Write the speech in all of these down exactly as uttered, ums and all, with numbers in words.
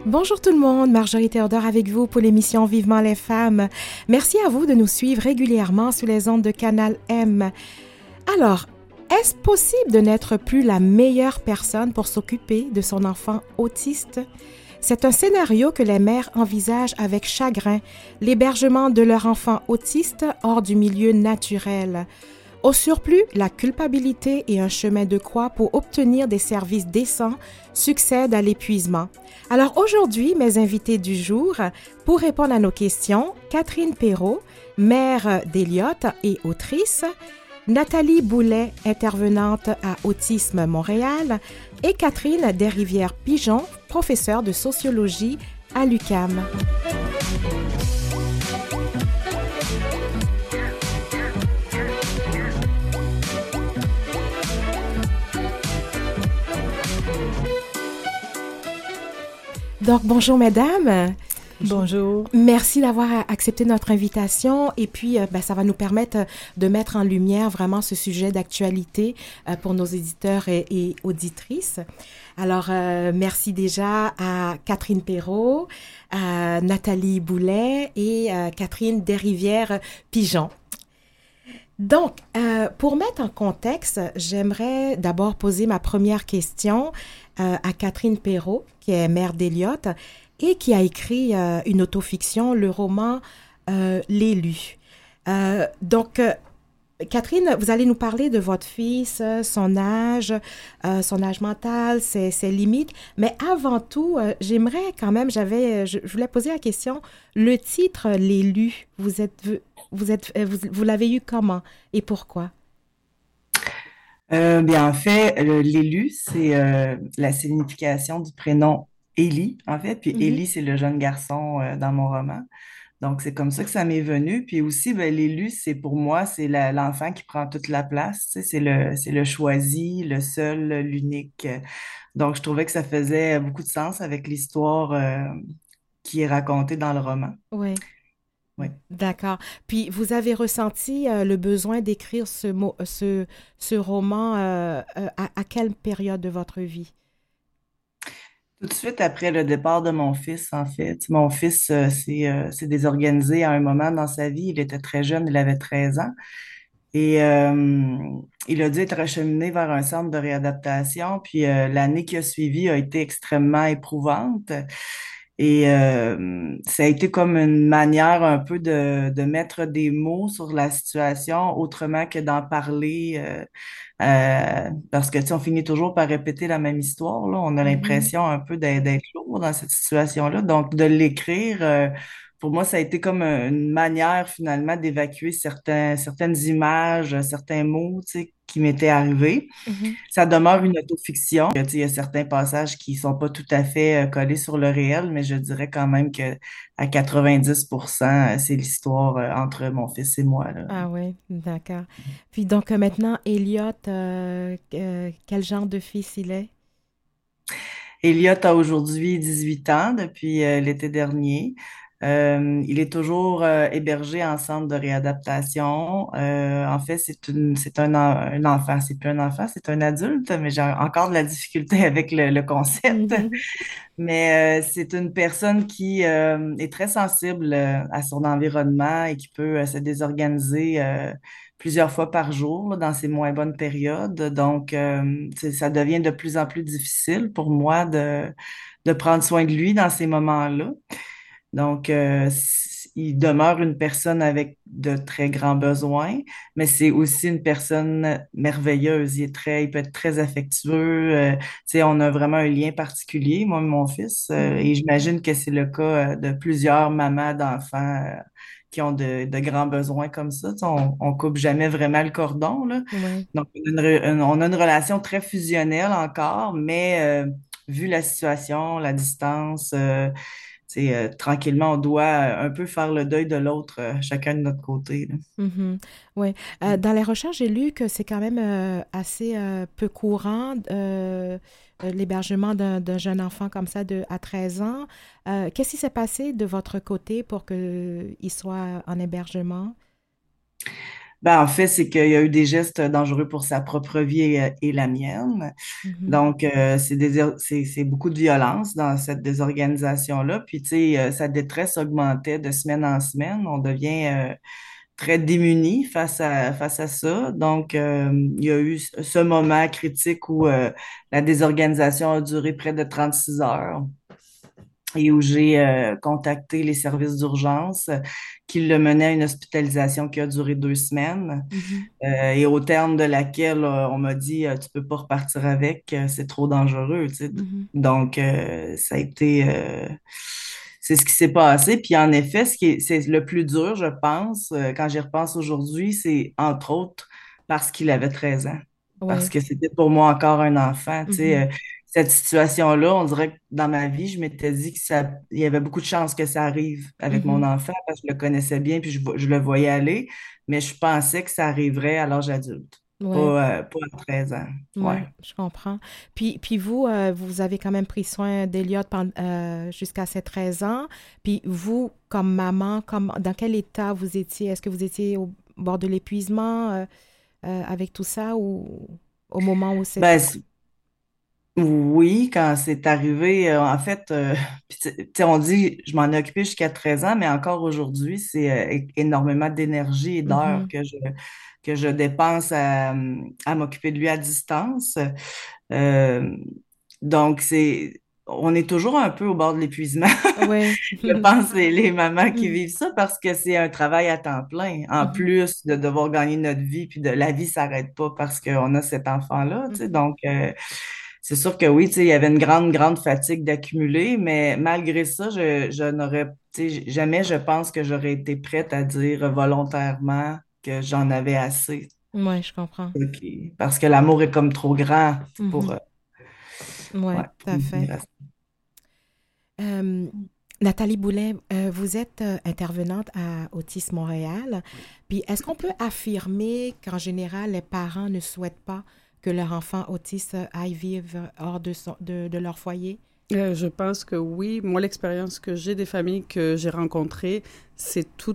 Bonjour tout le monde, Marjorie Théodore avec vous pour l'émission Vivement les femmes. Merci à vous de nous suivre régulièrement sur les ondes de Canal M. Alors, est-ce possible de n'être plus la meilleure personne pour s'occuper de son enfant autiste? C'est un scénario que les mères envisagent avec chagrin, l'hébergement de leur enfant autiste hors du milieu naturel. Au surplus, la culpabilité et un chemin de croix pour obtenir des services décents succèdent à l'épuisement. Alors aujourd'hui, mes invités du jour, pour répondre à nos questions, Catherine Perrault, mère d'Eliott et autrice, Nathalie Boulet, intervenante à Autisme Montréal, et Catherine Desrivières-Pigeon, professeure de sociologie à l'U Q A M. Donc, bonjour mesdames. Bonjour. Merci d'avoir accepté notre invitation et puis euh, ben, ça va nous permettre de mettre en lumière vraiment ce sujet d'actualité euh, pour nos éditeurs et, et auditrices. Alors, euh, merci déjà à Catherine Perrault, à Nathalie Boulet et euh, Catherine Desrivières-Pigeon. Donc, euh, pour mettre en contexte, j'aimerais d'abord poser ma première question euh, à Catherine Perrault, qui est mère d'Eliott et qui a écrit euh, une autofiction, le roman euh, L'élu. Euh, donc, euh, Catherine, vous allez nous parler de votre fils, son âge, euh, son âge mental, ses, ses limites. Mais avant tout, euh, j'aimerais quand même, j'avais, je, je voulais poser la question, le titre L'élu, vous êtes, vous êtes, vous, vous l'avez eu comment et pourquoi? Euh, bien, en fait, le- l'élu, c'est euh, la signification du prénom Élie, en fait. Puis Mhm. Élie, c'est le jeune garçon euh, dans mon roman. Donc, c'est comme ça que ça m'est venu. Puis aussi, ben, l'élu, c'est pour moi, c'est la- l'enfant qui prend toute la place. Tu sais, c'est le, c'est le choisi, le seul, l'unique. Donc, je trouvais que ça faisait beaucoup de sens avec l'histoire euh, qui est racontée dans le roman. Oui, Oui. d'accord. Puis, vous avez ressenti euh, le besoin d'écrire ce, mot, ce, ce roman euh, euh, à, à quelle période de votre vie? Tout de suite après le départ de mon fils, en fait. Mon fils euh, s'est euh, s'est désorganisé à un moment dans sa vie. Il était très jeune, il avait treize ans. Et euh, il a dû être acheminé vers un centre de réadaptation. Puis euh, l'année qui a suivi a été extrêmement éprouvante. Et euh, ça a été comme une manière un peu de, de mettre des mots sur la situation autrement que d'en parler. euh, euh, parce que, tu sais, on finit toujours par répéter la même histoire, là. On a Mhm. l'impression un peu d'être d'être lourd dans cette situation-là. Donc, de l'écrire, euh, pour moi, ça a été comme un- une manière, finalement, d'évacuer certains, certaines images, certains mots, tu sais, qui m'étaient arrivés. Mhm. Ça demeure une autofiction. Tu sais, il y a certains passages qui sont pas tout à fait euh, collés sur le réel, mais je dirais quand même que à quatre-vingt-dix pour cent, euh, c'est l'histoire euh, entre mon fils et moi, là. Ah oui, d'accord. Puis donc euh, maintenant, Eliott, euh, euh, quel genre de fils il est? Elliot a aujourd'hui dix-huit ans depuis euh, l'été dernier. Euh, il est toujours euh, hébergé en centre de réadaptation. Euh, en fait, c'est une, c'est un, en- un enfant. C'est plus un enfant, c'est un adulte, mais j'ai encore de la difficulté avec le, le concept. Mhm. Mais euh, c'est une personne qui euh, est très sensible euh, à son environnement et qui peut euh, se désorganiser euh, plusieurs fois par jour là, dans ses moins bonnes périodes. Donc, euh, c'est- ça devient de plus en plus difficile pour moi de, de prendre soin de lui dans ces moments-là. Donc, euh, c- il demeure une personne avec de très grands besoins, mais c'est aussi une personne merveilleuse. Il est très, il peut être très affectueux. euh, tu sais, on a vraiment un lien particulier, moi et mon fils, euh, Mhm. et j'imagine que c'est le cas euh, de plusieurs mamans d'enfants euh, qui ont de, de grands besoins comme ça. Tu sais, on, on coupe jamais vraiment le cordon, là. Oui. Donc, on a une, re- une- on a une relation très fusionnelle encore, mais euh, vu la situation, la distance, euh, c'est euh, tranquillement, on doit euh, un peu faire le deuil de l'autre, euh, chacun de notre côté, là. Mhm. Oui. Euh, dans les recherches, j'ai lu que c'est quand même euh, assez euh, peu courant euh, euh, l'hébergement d'un d'un jeune enfant comme ça de, à treize ans. Euh, qu'est-ce qui s'est passé de votre côté pour qu'il soit en hébergement? Ben, en fait, c'est qu'il y a eu des gestes dangereux pour sa propre vie et, et la mienne. Mhm, Donc, euh, c'est des, c'est, c'est beaucoup de violence dans cette désorganisation-là. Puis, tu sais, euh, sa détresse augmentait de semaine en semaine. On devient euh, très démuni face à, face à ça. Donc, euh, il y a eu ce ce moment critique où euh, la désorganisation a duré près de trente-six heures et où j'ai euh, contacté les services d'urgence euh, qui le menaient à une hospitalisation qui a duré deux semaines mhm, euh, et au terme de laquelle euh, on m'a dit euh, tu peux pas repartir avec, euh, c'est trop dangereux, tu sais. mhm. Donc euh, ça a été euh, c'est ce qui s'est passé. Puis en effet, ce qui est, c'est le plus dur, je pense, euh, quand j'y repense aujourd'hui, c'est entre autres parce qu'il avait treize ans. Parce Oui. que c'était pour moi encore un enfant. Tu sais, Mhm, euh, cette situation-là, on dirait que dans ma vie, je m'étais dit que ça, il y avait beaucoup de chances que ça arrive avec mon mhm. enfant parce que je le connaissais bien puis je, vo- je le voyais aller, mais je pensais que ça arriverait à l'âge adulte, Ouais, pas, euh, pas à treize ans. Ouais. ouais, je comprends. Puis, puis vous, euh, vous avez quand même pris soin d'Eliott pen- euh, jusqu'à ses treize ans. Puis vous, comme maman, comme, dans quel état vous étiez? Est-ce que vous étiez au bord de l'épuisement euh, euh, avec tout ça ou au moment où c'est... Ben, c- oui, quand c'est arrivé, euh, en fait, euh, puis tu tu sais, on dit, je m'en ai occupé jusqu'à treize ans, mais encore aujourd'hui, c'est euh, é- énormément d'énergie et d'heures Mhm, que je, que je dépense à, à m'occuper de lui à distance. Euh, donc, c'est, on est toujours un peu au bord de l'épuisement. ouais. Je pense les, les mamans qui Mhm, vivent ça parce que c'est un travail à temps plein, en mhm, plus de devoir gagner notre vie, puis de la vie s'arrête pas parce qu'on a cet enfant-là, tu sais. mhm. Donc, euh, c'est sûr que oui, tu sais, il y avait une grande, grande fatigue d'accumuler, mais malgré ça, je, je n'aurais, tu sais, jamais je pense que j'aurais été prête à dire volontairement que j'en avais assez. Ouais, je comprends. Ok. Parce que l'amour est comme trop grand pour, Mhm. euh, Ouais, ouais, tout pour à me fait. tenir à ça. Euh, Nathalie Boulet, euh, vous êtes euh, intervenante à Autisme Montréal. Puis, est-ce qu'on peut affirmer qu'en général, les parents ne souhaitent pas que leur enfant autiste aille vivre hors de, son- de, de leur foyer? Euh, je pense que oui. Moi, l'expérience que j'ai des familles que j'ai rencontrées, c'est tout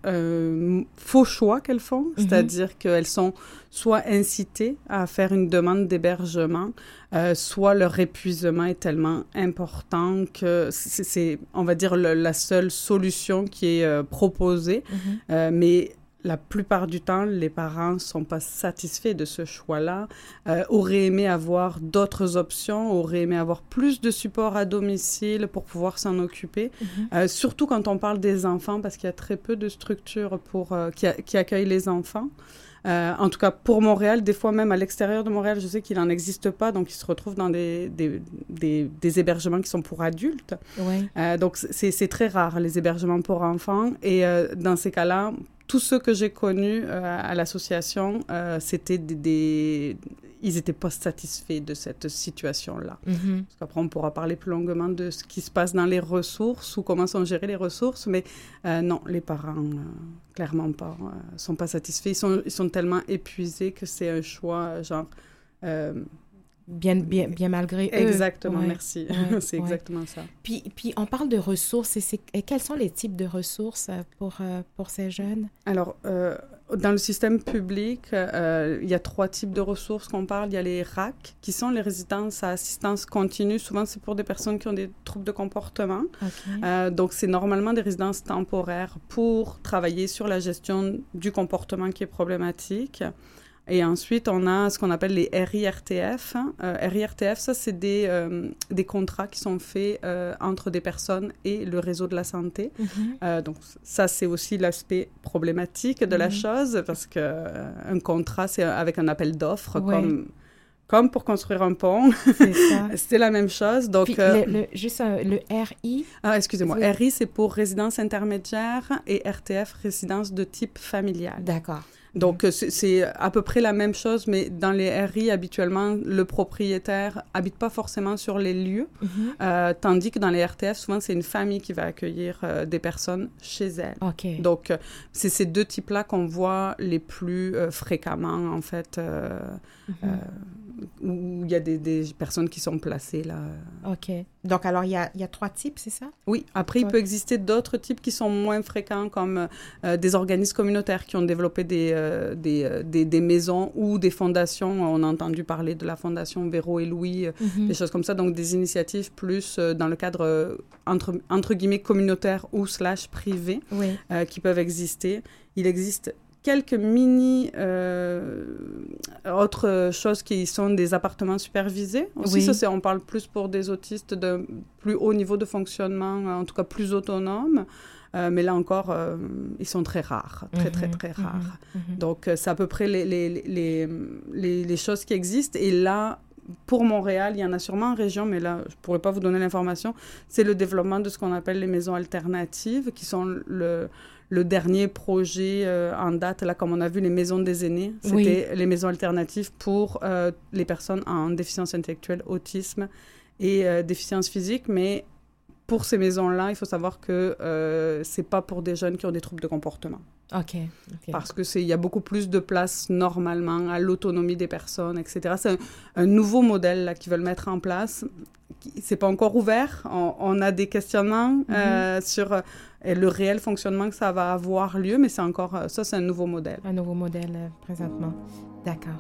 un faux choix qu'elles font. Mhm, C'est-à-dire qu'elles sont soit incitées à faire une demande d'hébergement, euh, soit leur épuisement est tellement important que c'est, c'est, on va dire, le- la seule solution qui est euh, proposée. mhm, Euh, mais la plupart du temps, les parents ne sont pas satisfaits de ce choix-là, euh, auraient aimé avoir d'autres options, auraient aimé avoir plus de support à domicile pour pouvoir s'en occuper, mhm. euh, surtout quand on parle des enfants, parce qu'il y a très peu de structures pour, euh, qui, a- qui accueillent les enfants. Euh, en tout cas, pour Montréal, des fois même à l'extérieur de Montréal, je sais qu'il n'en existe pas, donc ils se retrouvent dans des, des, des, des hébergements qui sont pour adultes. Ouais. Euh, donc, c'est, c'est très rare, les hébergements pour enfants. Et euh, dans ces cas-là, tous ceux que j'ai connus euh, à l'association, euh, c'était des, des... Ils n'étaient pas satisfaits de cette situation-là. Mhm. Parce qu'après, on pourra parler plus longuement de ce qui se passe dans les ressources ou comment sont gérées les ressources, mais euh, non, les parents, euh, clairement pas, euh, sont pas satisfaits. Ils sont, ils sont tellement épuisés que c'est un choix, genre... euh, Bien, bien, bien malgré eux. exactement, Ouais, merci. ouais, C'est ouais. exactement ça. Puis, puis, on parle de ressources. Et, c'est- et quels sont les types de ressources euh, pour, euh, pour ces jeunes? Alors, euh, dans le système public, euh, il y a trois types de ressources qu'on parle. Il y a les R A C, qui sont les résidences à assistance continue. Souvent, c'est pour des personnes qui ont des troubles de comportement. OK. Euh, donc, c'est normalement des résidences temporaires pour travailler sur la gestion du comportement qui est problématique. Et ensuite, on a ce qu'on appelle les R I R T F. Euh, R I R T F, ça, c'est des, euh, des contrats qui sont faits euh, entre des personnes et le réseau de la santé. Mhm, Euh, donc, ça, c'est aussi l'aspect problématique de la mhm. chose, parce qu'un euh, contrat, c'est avec un appel d'offres, Ouais, comme, comme pour construire un pont. c'est ça. C'est la même chose. Donc, Puis, euh, le, le- juste euh, le R I, ah, excusez-moi, oui. R I, c'est pour résidence intermédiaire et R T F, résidence de type familial. D'accord. Donc, euh, c'est c'est à peu près la même chose, mais dans les R I, habituellement, le propriétaire habite pas forcément sur les lieux, Mhm. euh, tandis que dans les R T F, souvent, c'est une famille qui va accueillir euh, des personnes chez elle. OK. Donc, euh, c'est ces deux types-là qu'on voit les plus euh, fréquemment, en fait, euh, Mhm. euh, où il y a des, des personnes qui sont placées là. OK. Donc, alors, il y a, il y a trois types, c'est ça? Oui, après, il Ouais. peut exister d'autres types qui sont moins fréquents, comme euh, des organismes communautaires qui ont développé des, euh, euh, des, euh, des, des maisons ou des fondations. On a entendu parler de la fondation Véro et Louis, mm-hmm. des choses comme ça. Donc, des initiatives plus euh, dans le cadre, euh, entre, entre guillemets, communautaire ou slash privé, oui. euh, qui peuvent exister. Il existe quelques mini euh, autres choses qui sont des appartements supervisés. Aussi, oui. ça, c'est, on parle plus pour des autistes de plus haut niveau de fonctionnement, en tout cas plus autonomes. Euh, mais là encore, euh, ils sont très rares, très, mmh, très, très rares. Mmh. Donc, c'est à peu près les, les, les, les, les choses qui existent. Et là, pour Montréal, il y en a sûrement en région, mais là, je ne pourrais pas vous donner l'information. C'est le développement de ce qu'on appelle les maisons alternatives, qui sont le... Le dernier projet euh, en date, là, comme on a vu, les maisons des aînés, c'était oui. les maisons alternatives pour euh, les personnes en déficience intellectuelle, autisme et euh, déficience physique. Mais pour ces maisons-là, il faut savoir que euh, ce n'est pas pour des jeunes qui ont des troubles de comportement. OK. okay. Parce qu'il y a beaucoup plus de place, normalement, à l'autonomie des personnes, et cetera. C'est un, un nouveau modèle là, qu'ils veulent mettre en place. Ce n'est pas encore ouvert. On, on a des questionnements mm-hmm. euh, sur euh, le réel fonctionnement que ça va avoir lieu, mais c'est encore, euh, ça, c'est un nouveau modèle. Un nouveau modèle, euh, présentement. D'accord.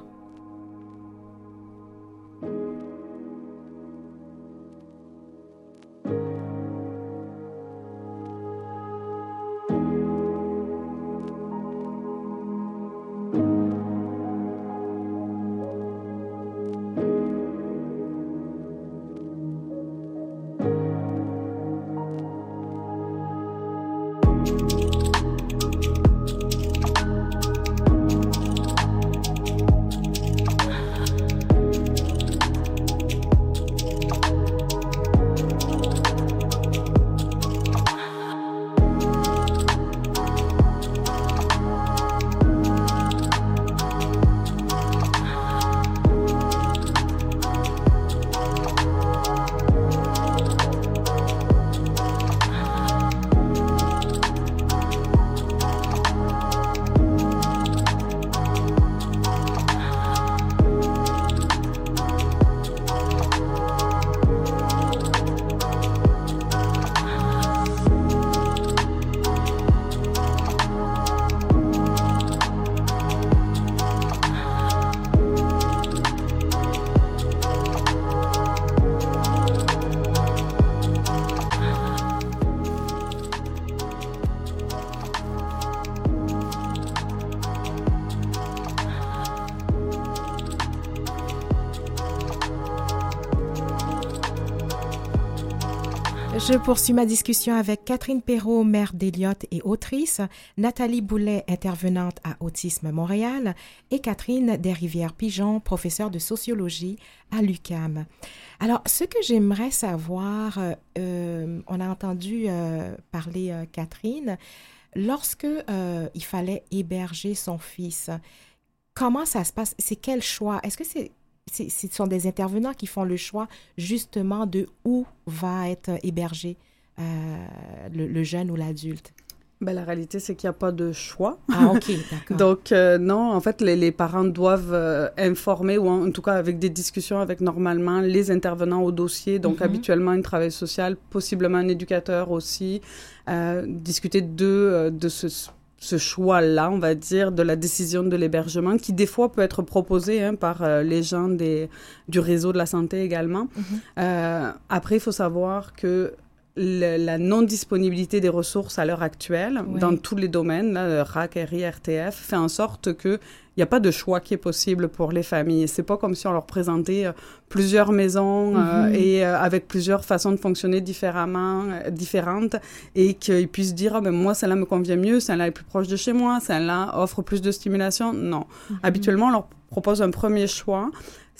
Je poursuis ma discussion avec Catherine Perrault, mère d'Eliott et autrice, Nathalie Boulet, intervenante à Autisme Montréal, et Catherine Desrivières-Pigeon, professeure de sociologie à l'U Q A M. Alors, ce que j'aimerais savoir, euh, on a entendu euh, parler euh, Catherine, lorsque euh, il fallait héberger son fils, comment ça se passe? C'est quel choix? Est-ce que c'est C'est, ce sont des intervenants qui font le choix justement de où va être hébergé euh, le, le jeune ou l'adulte? Ben, la réalité, c'est qu'il n'y a pas de choix. Ah, OK, d'accord. Donc, euh, non, en fait, les, les parents doivent euh, informer, ou en, en tout cas avec des discussions avec normalement les intervenants au dossier, donc mm-hmm. habituellement une travailleuse sociale, possiblement un éducateur aussi, euh, discuter de, euh, de ce... ce choix-là, on va dire, de la décision de l'hébergement, qui des fois peut être proposé hein, par euh, les gens des, du réseau de la santé également. Mm-hmm. Euh, après, il faut savoir que le, la non-disponibilité des ressources à l'heure actuelle, oui. dans tous les domaines, là, le R A C, R I, R T F, fait en sorte que il n'y a pas de choix qui est possible pour les familles. C'est pas comme si on leur présentait euh, plusieurs maisons euh, mm-hmm. et euh, avec plusieurs façons de fonctionner différemment, euh, différentes et qu'ils puissent dire ah, « ben moi, celle-là me convient mieux, celle-là est plus proche de chez moi, celle-là offre plus de stimulation. » Non. Mm-hmm. Habituellement, on leur propose un premier choix.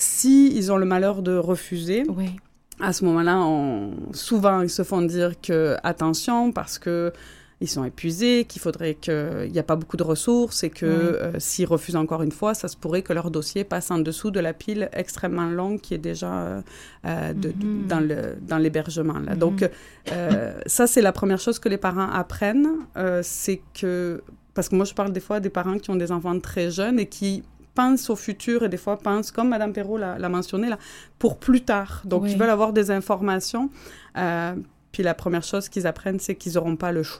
Si ils ont le malheur de refuser, oui. à ce moment-là, on... souvent, ils se font dire que attention parce que ils sont épuisés, qu'il faudrait qu'il n'y a pas beaucoup de ressources et que oui. euh, s'ils refusent encore une fois, ça se pourrait que leur dossier passe en dessous de la pile extrêmement longue qui est déjà euh, euh, de, mm-hmm. de, dans, le, dans l'hébergement. Là. Mm-hmm. Donc, euh, ça, c'est la première chose que les parents apprennent. Euh, c'est que... Parce que moi, je parle des fois des parents qui ont des enfants très jeunes et qui pensent au futur et des fois pensent, comme Mme Perrault l'a, l'a mentionné, là, pour plus tard. Donc, oui. ils veulent avoir des informations. Euh, puis la première chose qu'ils apprennent, c'est qu'ils n'auront pas le choix.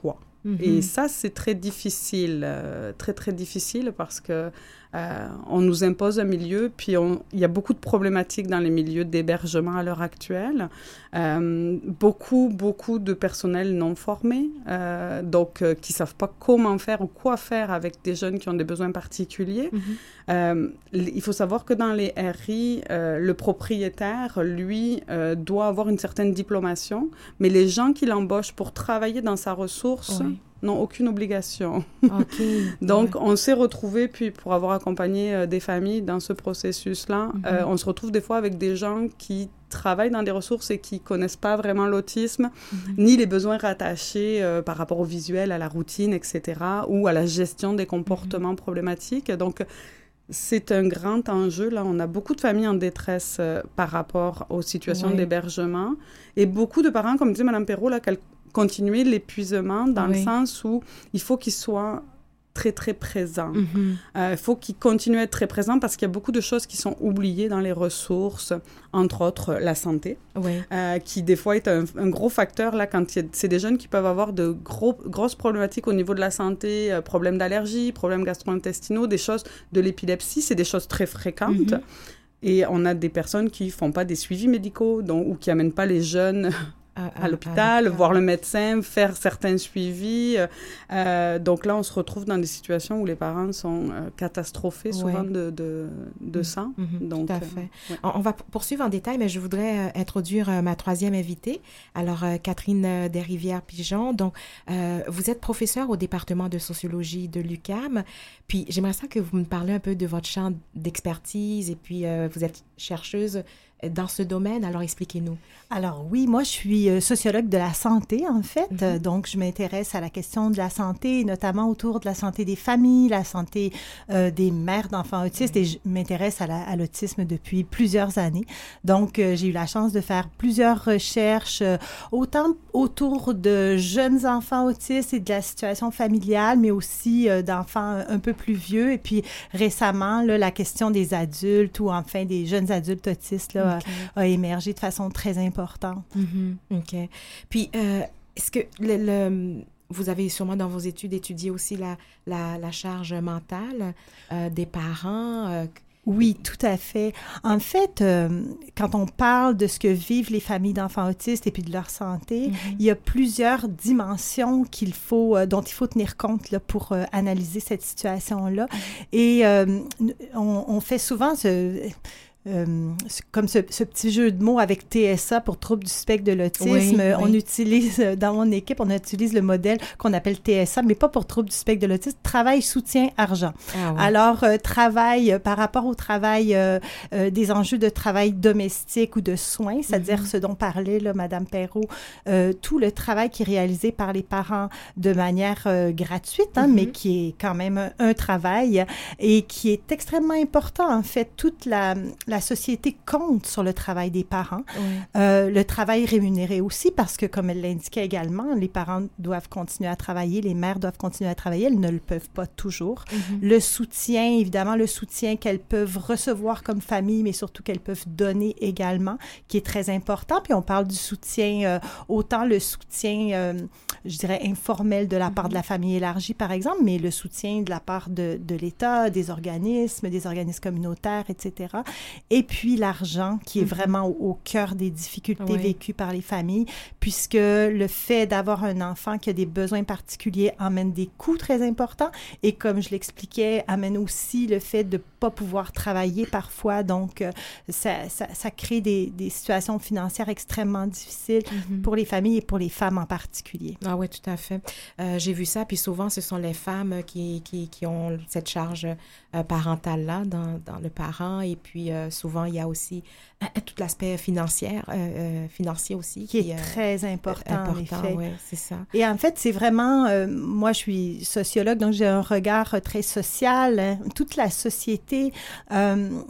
Mm-hmm. Et ça, c'est très difficile, euh, très, très difficile parce que euh, on nous impose un milieu, puis on, il y a beaucoup de problématiques dans les milieux d'hébergement à l'heure actuelle. Euh, beaucoup, beaucoup de personnel non formé, euh, donc euh, qui ne savent pas comment faire ou quoi faire avec des jeunes qui ont des besoins particuliers. Mm-hmm. Euh, il faut savoir que dans les R I, euh, le propriétaire, lui, euh, doit avoir une certaine diplomation, mais les gens qui l'embauchent pour travailler dans sa ressource... Oui. n'ont aucune obligation. Okay. Donc, ouais. on s'est retrouvés, puis pour avoir accompagné euh, des familles dans ce processus-là, mm-hmm. euh, on se retrouve des fois avec des gens qui travaillent dans des ressources et qui ne connaissent pas vraiment l'autisme, mm-hmm. ni les besoins rattachés euh, par rapport au visuel, à la routine, et cetera, ou à la gestion des comportements mm-hmm. problématiques. Donc, c'est un grand enjeu. Là, on a beaucoup de familles en détresse euh, par rapport aux situations ouais. d'hébergement. Et beaucoup de parents, comme disait Mme Perrault, là, qu'elle continuer l'épuisement dans oui. le sens où il faut qu'ils soient très, très présents. Mm-hmm. Euh, il faut qu'ils continuent à être très présents parce qu'il y a beaucoup de choses qui sont oubliées dans les ressources, entre autres la santé, oui. euh, qui des fois est un, un gros facteur là, quand il y a, c'est des jeunes qui peuvent avoir de gros, grosses problématiques au niveau de la santé, euh, problèmes d'allergie, problèmes gastro-intestinaux, des choses de l'épilepsie, c'est des choses très fréquentes. Mm-hmm. Et on a des personnes qui ne font pas des suivis médicaux donc, ou qui n'amènent pas les jeunes... À, à, à l'hôpital, à voir le médecin, faire certains suivis. Euh, donc là, on se retrouve dans des situations où les parents sont euh, catastrophés souvent ouais. de, de, de ça. Mm-hmm, donc, tout à fait. Euh, ouais. on, on va poursuivre en détail, mais je voudrais euh, introduire euh, ma troisième invitée. Alors, euh, Catherine euh, Desrivières-Pigeon. Donc, euh, vous êtes professeure au département de sociologie de l'U Q A M. Puis, j'aimerais ça que vous me parliez un peu de votre champ d'expertise. Et puis, euh, vous êtes chercheuse dans ce domaine. Alors, expliquez-nous. Alors oui, moi, je suis sociologue de la santé, en fait. Mm-hmm. Donc, je m'intéresse à la question de la santé, notamment autour de la santé des familles, la santé euh, des mères d'enfants autistes. Mm-hmm. Et je m'intéresse à, la, à l'autisme depuis plusieurs années. Donc, euh, j'ai eu la chance de faire plusieurs recherches, euh, autant autour de jeunes enfants autistes et de la situation familiale, mais aussi euh, d'enfants un peu plus vieux. Et puis, récemment, là, la question des adultes ou enfin des jeunes adultes autistes là, okay. a, a émergé de façon très importante. Mm-hmm. OK. Puis, euh, est-ce que le, le, vous avez sûrement dans vos études étudié aussi la, la, la charge mentale euh, des parents? Euh... Oui, tout à fait. En fait, euh, quand on parle de ce que vivent les familles d'enfants autistes et puis de leur santé, mm-hmm. il y a plusieurs dimensions qu'il faut, euh, dont il faut tenir compte là, pour euh, analyser cette situation-là. Mm-hmm. Et euh, on, on fait souvent ce... Euh, comme ce, ce petit jeu de mots avec T S A pour trouble du spectre de l'autisme. Oui, on oui. utilise, dans mon équipe, on utilise le modèle qu'on appelle T S A, mais pas pour trouble du spectre de l'autisme, travail, soutien, argent. Ah, oui. Alors, euh, travail, euh, par rapport au travail, euh, euh, des enjeux de travail domestique ou de soins, c'est-à-dire mm-hmm. ce dont parlait là, Mme Perrault, euh, tout le travail qui est réalisé par les parents de manière euh, gratuite, hein, mm-hmm. mais qui est quand même un, un travail et qui est extrêmement important, en fait, toute la, la La société compte sur le travail des parents. Oui. Euh, le travail rémunéré aussi, parce que, comme elle l'indiquait également, les parents doivent continuer à travailler, les mères doivent continuer à travailler, elles ne le peuvent pas toujours. Mm-hmm. Le soutien, évidemment, le soutien qu'elles peuvent recevoir comme famille, mais surtout qu'elles peuvent donner également, qui est très important. Puis on parle du soutien, euh, autant le soutien, euh, je dirais, informel de la mm-hmm. part de la famille élargie, par exemple, mais le soutien de la part de, de l'État, des organismes, des organismes communautaires, et cetera. Et puis l'argent, qui est mm-hmm. vraiment au, au cœur des difficultés oui. vécues par les familles, puisque le fait d'avoir un enfant qui a des besoins particuliers amène des coûts très importants. Et comme je l'expliquais, amène aussi le fait de ne pas pouvoir travailler parfois. Donc, euh, ça, ça, ça crée des, des situations financières extrêmement difficiles mm-hmm. pour les familles et pour les femmes en particulier. Ah oui, tout à fait. Euh, j'ai vu ça. Puis souvent, ce sont les femmes qui, qui, qui ont cette charge euh, parentale-là dans, dans le parent. Et puis, euh, souvent, il y a aussi euh, tout l'aspect financier, euh, euh, financier aussi. Qui, qui est euh, très important, important, en effet. Oui, c'est ça. Et en fait, c'est vraiment... Euh, moi, je suis sociologue, donc j'ai un regard très social. Hein. Toute la société... Euh,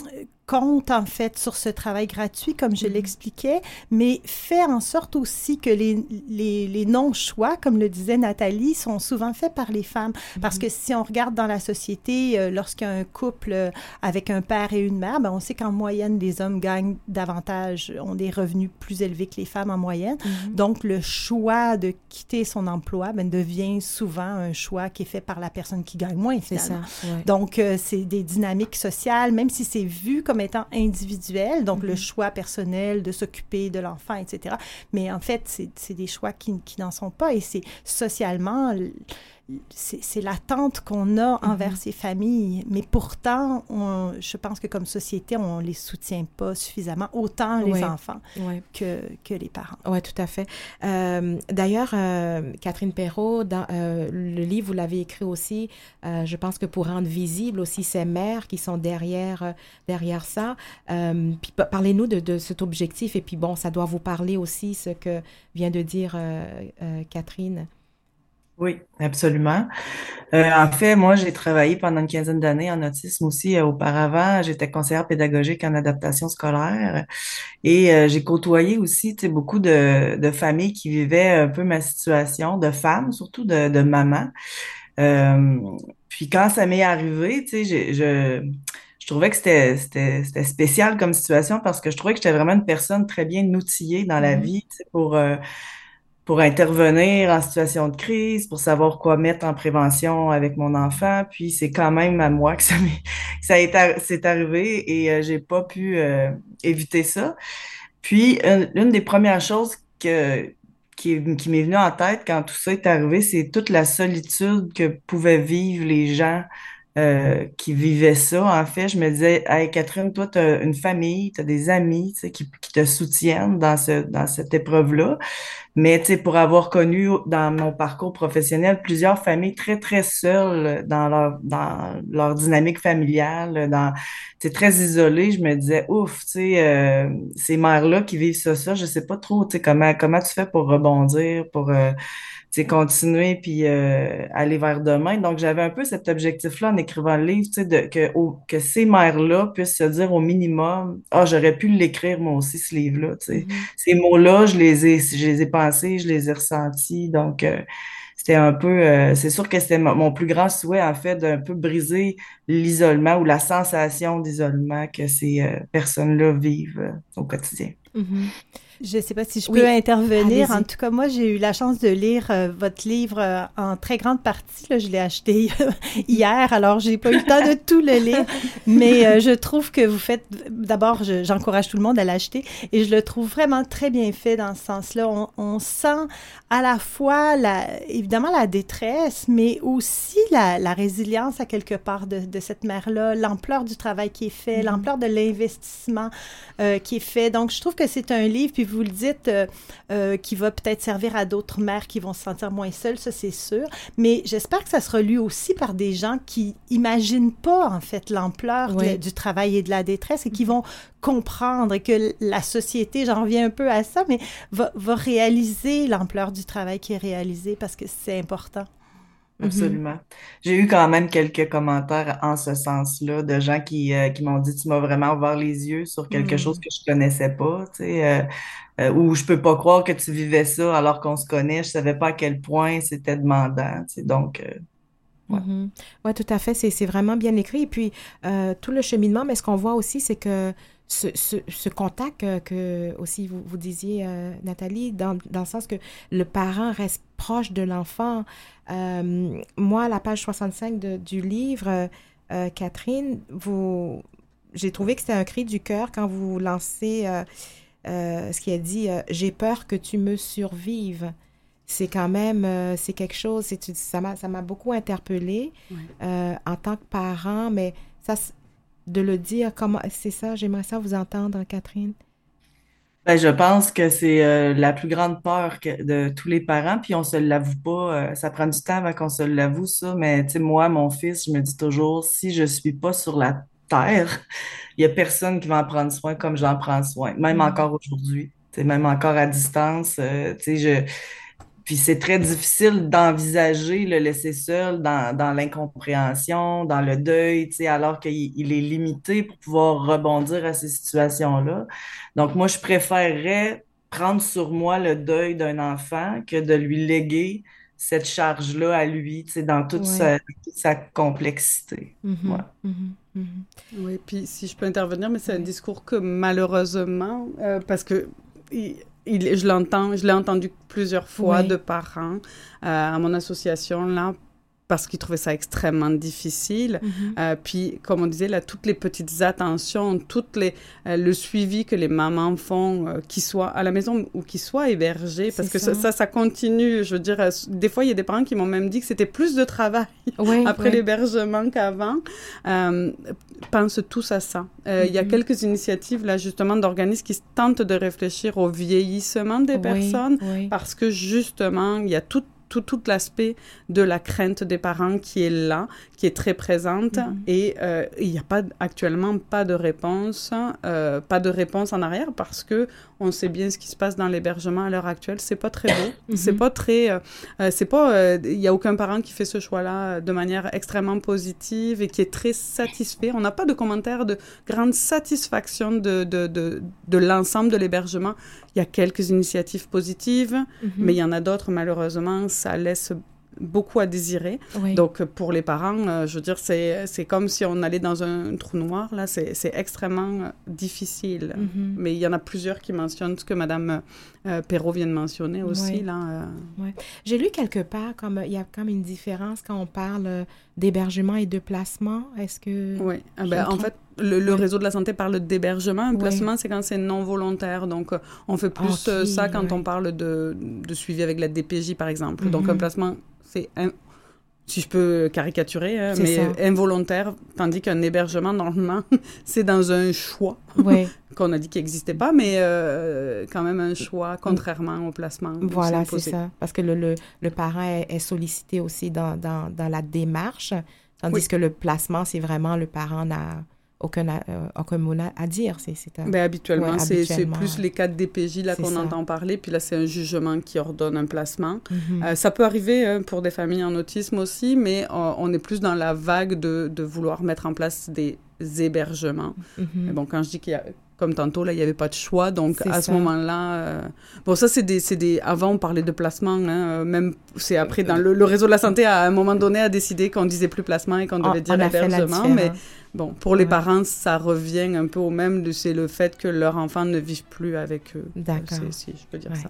compte en fait sur ce travail gratuit, comme je Mhm. l'expliquais, mais fait en sorte aussi que les, les, les non-choix, comme le disait Nathalie, sont souvent faits par les femmes. Parce Mhm. que si on regarde dans la société, euh, lorsqu'il y a un couple euh, avec un père et une mère, ben, on sait qu'en moyenne, les hommes gagnent davantage, ont des revenus plus élevés que les femmes en moyenne. Mhm. Donc, le choix de quitter son emploi ben, devient souvent un choix qui est fait par la personne qui gagne moins, C'est finalement. ça, ouais. Donc, euh, c'est des dynamiques sociales, même si c'est vu comme étant individuel, donc le Mhm. choix personnel de s'occuper de l'enfant, et cetera. Mais en fait, c'est c'est des choix qui, qui n'en sont pas et c'est socialement, l- c'est c'est l'attente qu'on a envers Mhm. ces familles. Mais pourtant, on- je pense que comme société, on les soutient pas suffisamment, autant les Ouais. enfants Ouais. que, que les parents. Oui, tout à fait. Euh, D'ailleurs, euh, Catherine Perrault, dans euh, le livre, vous l'avez écrit aussi, euh, je pense que pour rendre visible aussi ces mères qui sont derrière, euh, derrière ça. Euh, puis pa- parlez-nous de, de cet objectif. Et puis bon, ça doit vous parler aussi, ce que vient de dire euh, euh, Catherine. Oui, absolument. Euh, en fait, moi, j'ai travaillé pendant une quinzaine d'années en autisme aussi. Euh, auparavant, j'étais conseillère pédagogique en adaptation scolaire et euh, j'ai côtoyé aussi, tu sais, beaucoup de, de familles qui vivaient un peu ma situation, de femmes, surtout de, de mamans. Euh, Puis quand ça m'est arrivé, tu sais, j'ai- je, je trouvais que c'était, c'était, c'était spécial comme situation parce que je trouvais que j'étais vraiment une personne très bien outillée dans la Mhm. vie, tu sais, pour euh, pour intervenir en situation de crise, pour savoir quoi mettre en prévention avec mon enfant. Puis c'est quand même à moi que ça m'est, que ça est, ar- c'est arrivé et euh, j'ai pas pu euh, éviter ça. Puis une, une des premières choses que, qui, est- qui m'est venue en tête quand tout ça est arrivé, c'est toute la solitude que pouvaient vivre les gens euh, qui vivaient ça. En fait, je me disais, hey, Catherine, toi, tu as une famille, tu as des amis, tu sais, qui, qui te soutiennent dans ce, dans cette épreuve-là. Mais tu sais, pour avoir connu dans mon parcours professionnel plusieurs familles très, très seules dans leur, dans leur dynamique familiale, dans, tu sais, très isolées, je me disais, ouf, tu sais, euh, ces mères-là qui vivent ça, ça, je sais pas trop, tu sais, comment, comment tu fais pour rebondir, pour, euh, tu sais, continuer puis euh, aller vers demain. Donc, j'avais un peu cet objectif-là en écrivant le livre, tu sais, de, que, au- que ces mères-là puissent se dire au minimum, ah, j'aurais pu l'écrire moi aussi, ce livre-là, tu sais. Mhm. Ces mots-là, je les ai, je les ai pensés, je les ai ressentis. Donc, euh, c'était un peu, euh, c'est sûr que c'était mon mon plus grand souhait, en fait, d'un peu briser l'isolement ou la sensation d'isolement que ces euh, personnes-là vivent euh, au quotidien. Mhm. Je ne sais pas si je peux Oui, intervenir. En allez-y. tout cas, moi, j'ai eu la chance de lire euh, votre livre euh, en très grande partie. Là, je l'ai acheté hier, alors j'ai pas eu le temps de tout le lire. Mais euh, je trouve que vous faites... D'abord, je- j'encourage tout le monde à l'acheter. Et je le trouve vraiment très bien fait dans ce sens-là. On, on sent à la fois, la, évidemment, la détresse, mais aussi la, la résilience à quelque part de, de cette mère-là, l'ampleur du travail qui est fait, Mhm. l'ampleur de l'investissement euh, qui est fait. Donc, je trouve que c'est un livre, puis vous le dites, euh, euh, qui va peut-être servir à d'autres mères qui vont se sentir moins seules, ça c'est sûr. Mais j'espère que ça sera lu aussi par des gens qui imaginent pas, en fait, l'ampleur de- Oui. du travail et de la détresse et qui vont comprendre et que la société, j'en reviens un peu à ça, mais va, va réaliser l'ampleur du travail qui est réalisé parce que c'est important. Mhm. Absolument. J'ai eu quand même quelques commentaires en ce sens-là de gens qui, euh, qui m'ont dit, tu m'as vraiment ouvert les yeux sur quelque chose Mm. que je connaissais pas, tu sais, euh, euh, ou je peux pas croire que tu vivais ça alors qu'on se connaît, je savais pas à quel point c'était demandant, tu sais, donc, euh, ouais. Mhm. Ouais, tout à fait. C'est, c'est vraiment bien écrit. Et puis, euh, tout le cheminement, mais ce qu'on voit aussi, c'est que ce, ce, ce contact euh, que, aussi, vous, vous disiez, euh, Nathalie, dans, dans le sens que le parent reste proche de l'enfant. Euh, moi, à la page soixante-cinq de- du livre, euh, euh, Catherine, vous, j'ai trouvé que c'était un cri du cœur quand vous lancez euh, euh, ce qui a dit euh, j'ai peur que tu me survives. C'est quand même, euh, c'est quelque chose, c'est, ça m'a, ça m'a beaucoup interpellée Ouais. euh, en tant que parent, mais ça, c'est- de le dire, comment, c'est ça, j'aimerais ça vous entendre, Catherine. Ben, je pense que c'est euh, la plus grande peur que- de tous les parents, puis on se l'avoue pas. Euh, ça prend du temps avant qu'on se l'avoue, ça. Mais tu sais, moi, mon fils, je me dis toujours, si je suis pas sur la terre, il y a personne qui va en prendre soin comme j'en prends soin, même Mhm. encore aujourd'hui. Tu sais, même encore à distance, euh, tu sais, je Puis c'est très difficile d'envisager le laisser seul dans, dans l'incompréhension, dans le deuil, tu sais, alors qu'il il est limité pour pouvoir rebondir à ces situations-là. Donc moi, je préférerais prendre sur moi le deuil d'un enfant que de lui léguer cette charge-là à lui, tu sais, dans toute Ouais. sa, toute sa complexité. Mhm, Ouais. mhm, mhm. Oui, puis si je peux intervenir, mais c'est un Oui. discours que malheureusement, euh, parce que il, il- je l'entends, je l'ai entendu plusieurs fois Oui. de parents euh, à mon association là, parce qu'ils trouvaient ça extrêmement difficile. Mhm. Euh, puis, comme on disait, là, toutes les petites attentions, toutes les, euh, le suivi que les mamans font, euh, qu'ils soient à la maison ou qu'ils soient hébergés, parce C'est que ça. ça. ça, ça continue. Je veux dire, euh, des fois, il y a des parents qui m'ont même dit que c'était plus de travail Oui, après oui. l'hébergement qu'avant. Euh, pensent tous à ça. Euh, Il y a Mhm. quelques initiatives, là, justement, d'organismes qui tentent de réfléchir au vieillissement des Oui, personnes, oui. parce que, justement, il y a tout tout, tout l'aspect de la crainte des parents qui est là, qui est très présente, Mm-hmm. et euh, il n'y a pas actuellement pas de réponse, euh, pas de réponse en arrière, parce que on sait bien ce qui se passe dans l'hébergement à l'heure actuelle. C'est pas très beau, Mm-hmm. c'est pas très, euh, euh, c'est pas, il euh, y a aucun parent qui fait ce choix-là de manière extrêmement positive et qui est très satisfait. On n'a pas de commentaire de grande satisfaction de de de, de l'ensemble de l'hébergement. Il y a quelques initiatives positives, Mm-hmm. mais il y en a d'autres, malheureusement, ça laisse beaucoup à désirer. Oui. Donc, pour les parents, euh, je veux dire, c'est, c'est comme si on allait dans un trou noir, là, c'est, c'est extrêmement euh, difficile. Mm-hmm. Mais il y en a plusieurs qui mentionnent ce que Mme euh, Perrault vient de mentionner aussi, Oui. là. Euh... Ouais. J'ai lu quelque part, comme il y a comme une différence quand on parle euh, d'hébergement et de placement. Est-ce que... Oui, ah je ben, me en trompe? fait, le, le Oui. réseau de la santé parle d'hébergement. Un Oui. placement, c'est quand c'est non volontaire. Donc, euh, on fait plus Ok, euh, ça quand ouais. on parle de, de suivi avec la D P J, par exemple. Mhm. Donc, un placement, c'est... Un... si je peux caricaturer, hein, C'est mais ça. involontaire, tandis qu'un hébergement, normalement, c'est dans un choix Oui, qu'on a dit qu'il n'existait pas, mais euh, quand même un choix, contrairement au placement. où voilà, c'est c'est imposé. ça. Parce que le, le, le parent est, est sollicité aussi dans, dans, dans la démarche, tandis Oui. que le placement, c'est vraiment le parent n'a aucun, euh, aucun mot à à dire. C'est, c'est un... Ben, habituellement, Ouais, c'est, c'est habituellement, plus ouais. les cas de D P J là, C'est qu'on ça. entend parler, puis là, c'est un jugement qui ordonne un placement. Mhm. Euh, ça peut arriver hein, pour des familles en autisme aussi, mais euh, on est plus dans la vague de, de vouloir mettre en place des hébergements. Mhm. Mais bon, quand je dis qu'il y a, comme tantôt, là, il n'y avait pas de choix, donc C'est à ce ça. moment-là... euh, Bon, ça, c'est des, c'est des... Avant, on parlait de placement, hein, euh, même... C'est après, dans le, le réseau de la santé, à un moment donné, a décidé qu'on disait plus placement et qu'on On- devait dire on a fait la hébergement, mais différence. bon, pour les Ouais. parents, ça revient un peu au même, de- c'est le fait que leur enfant ne vive plus avec eux. D'accord. C'est- Si je peux dire Ouais. ça.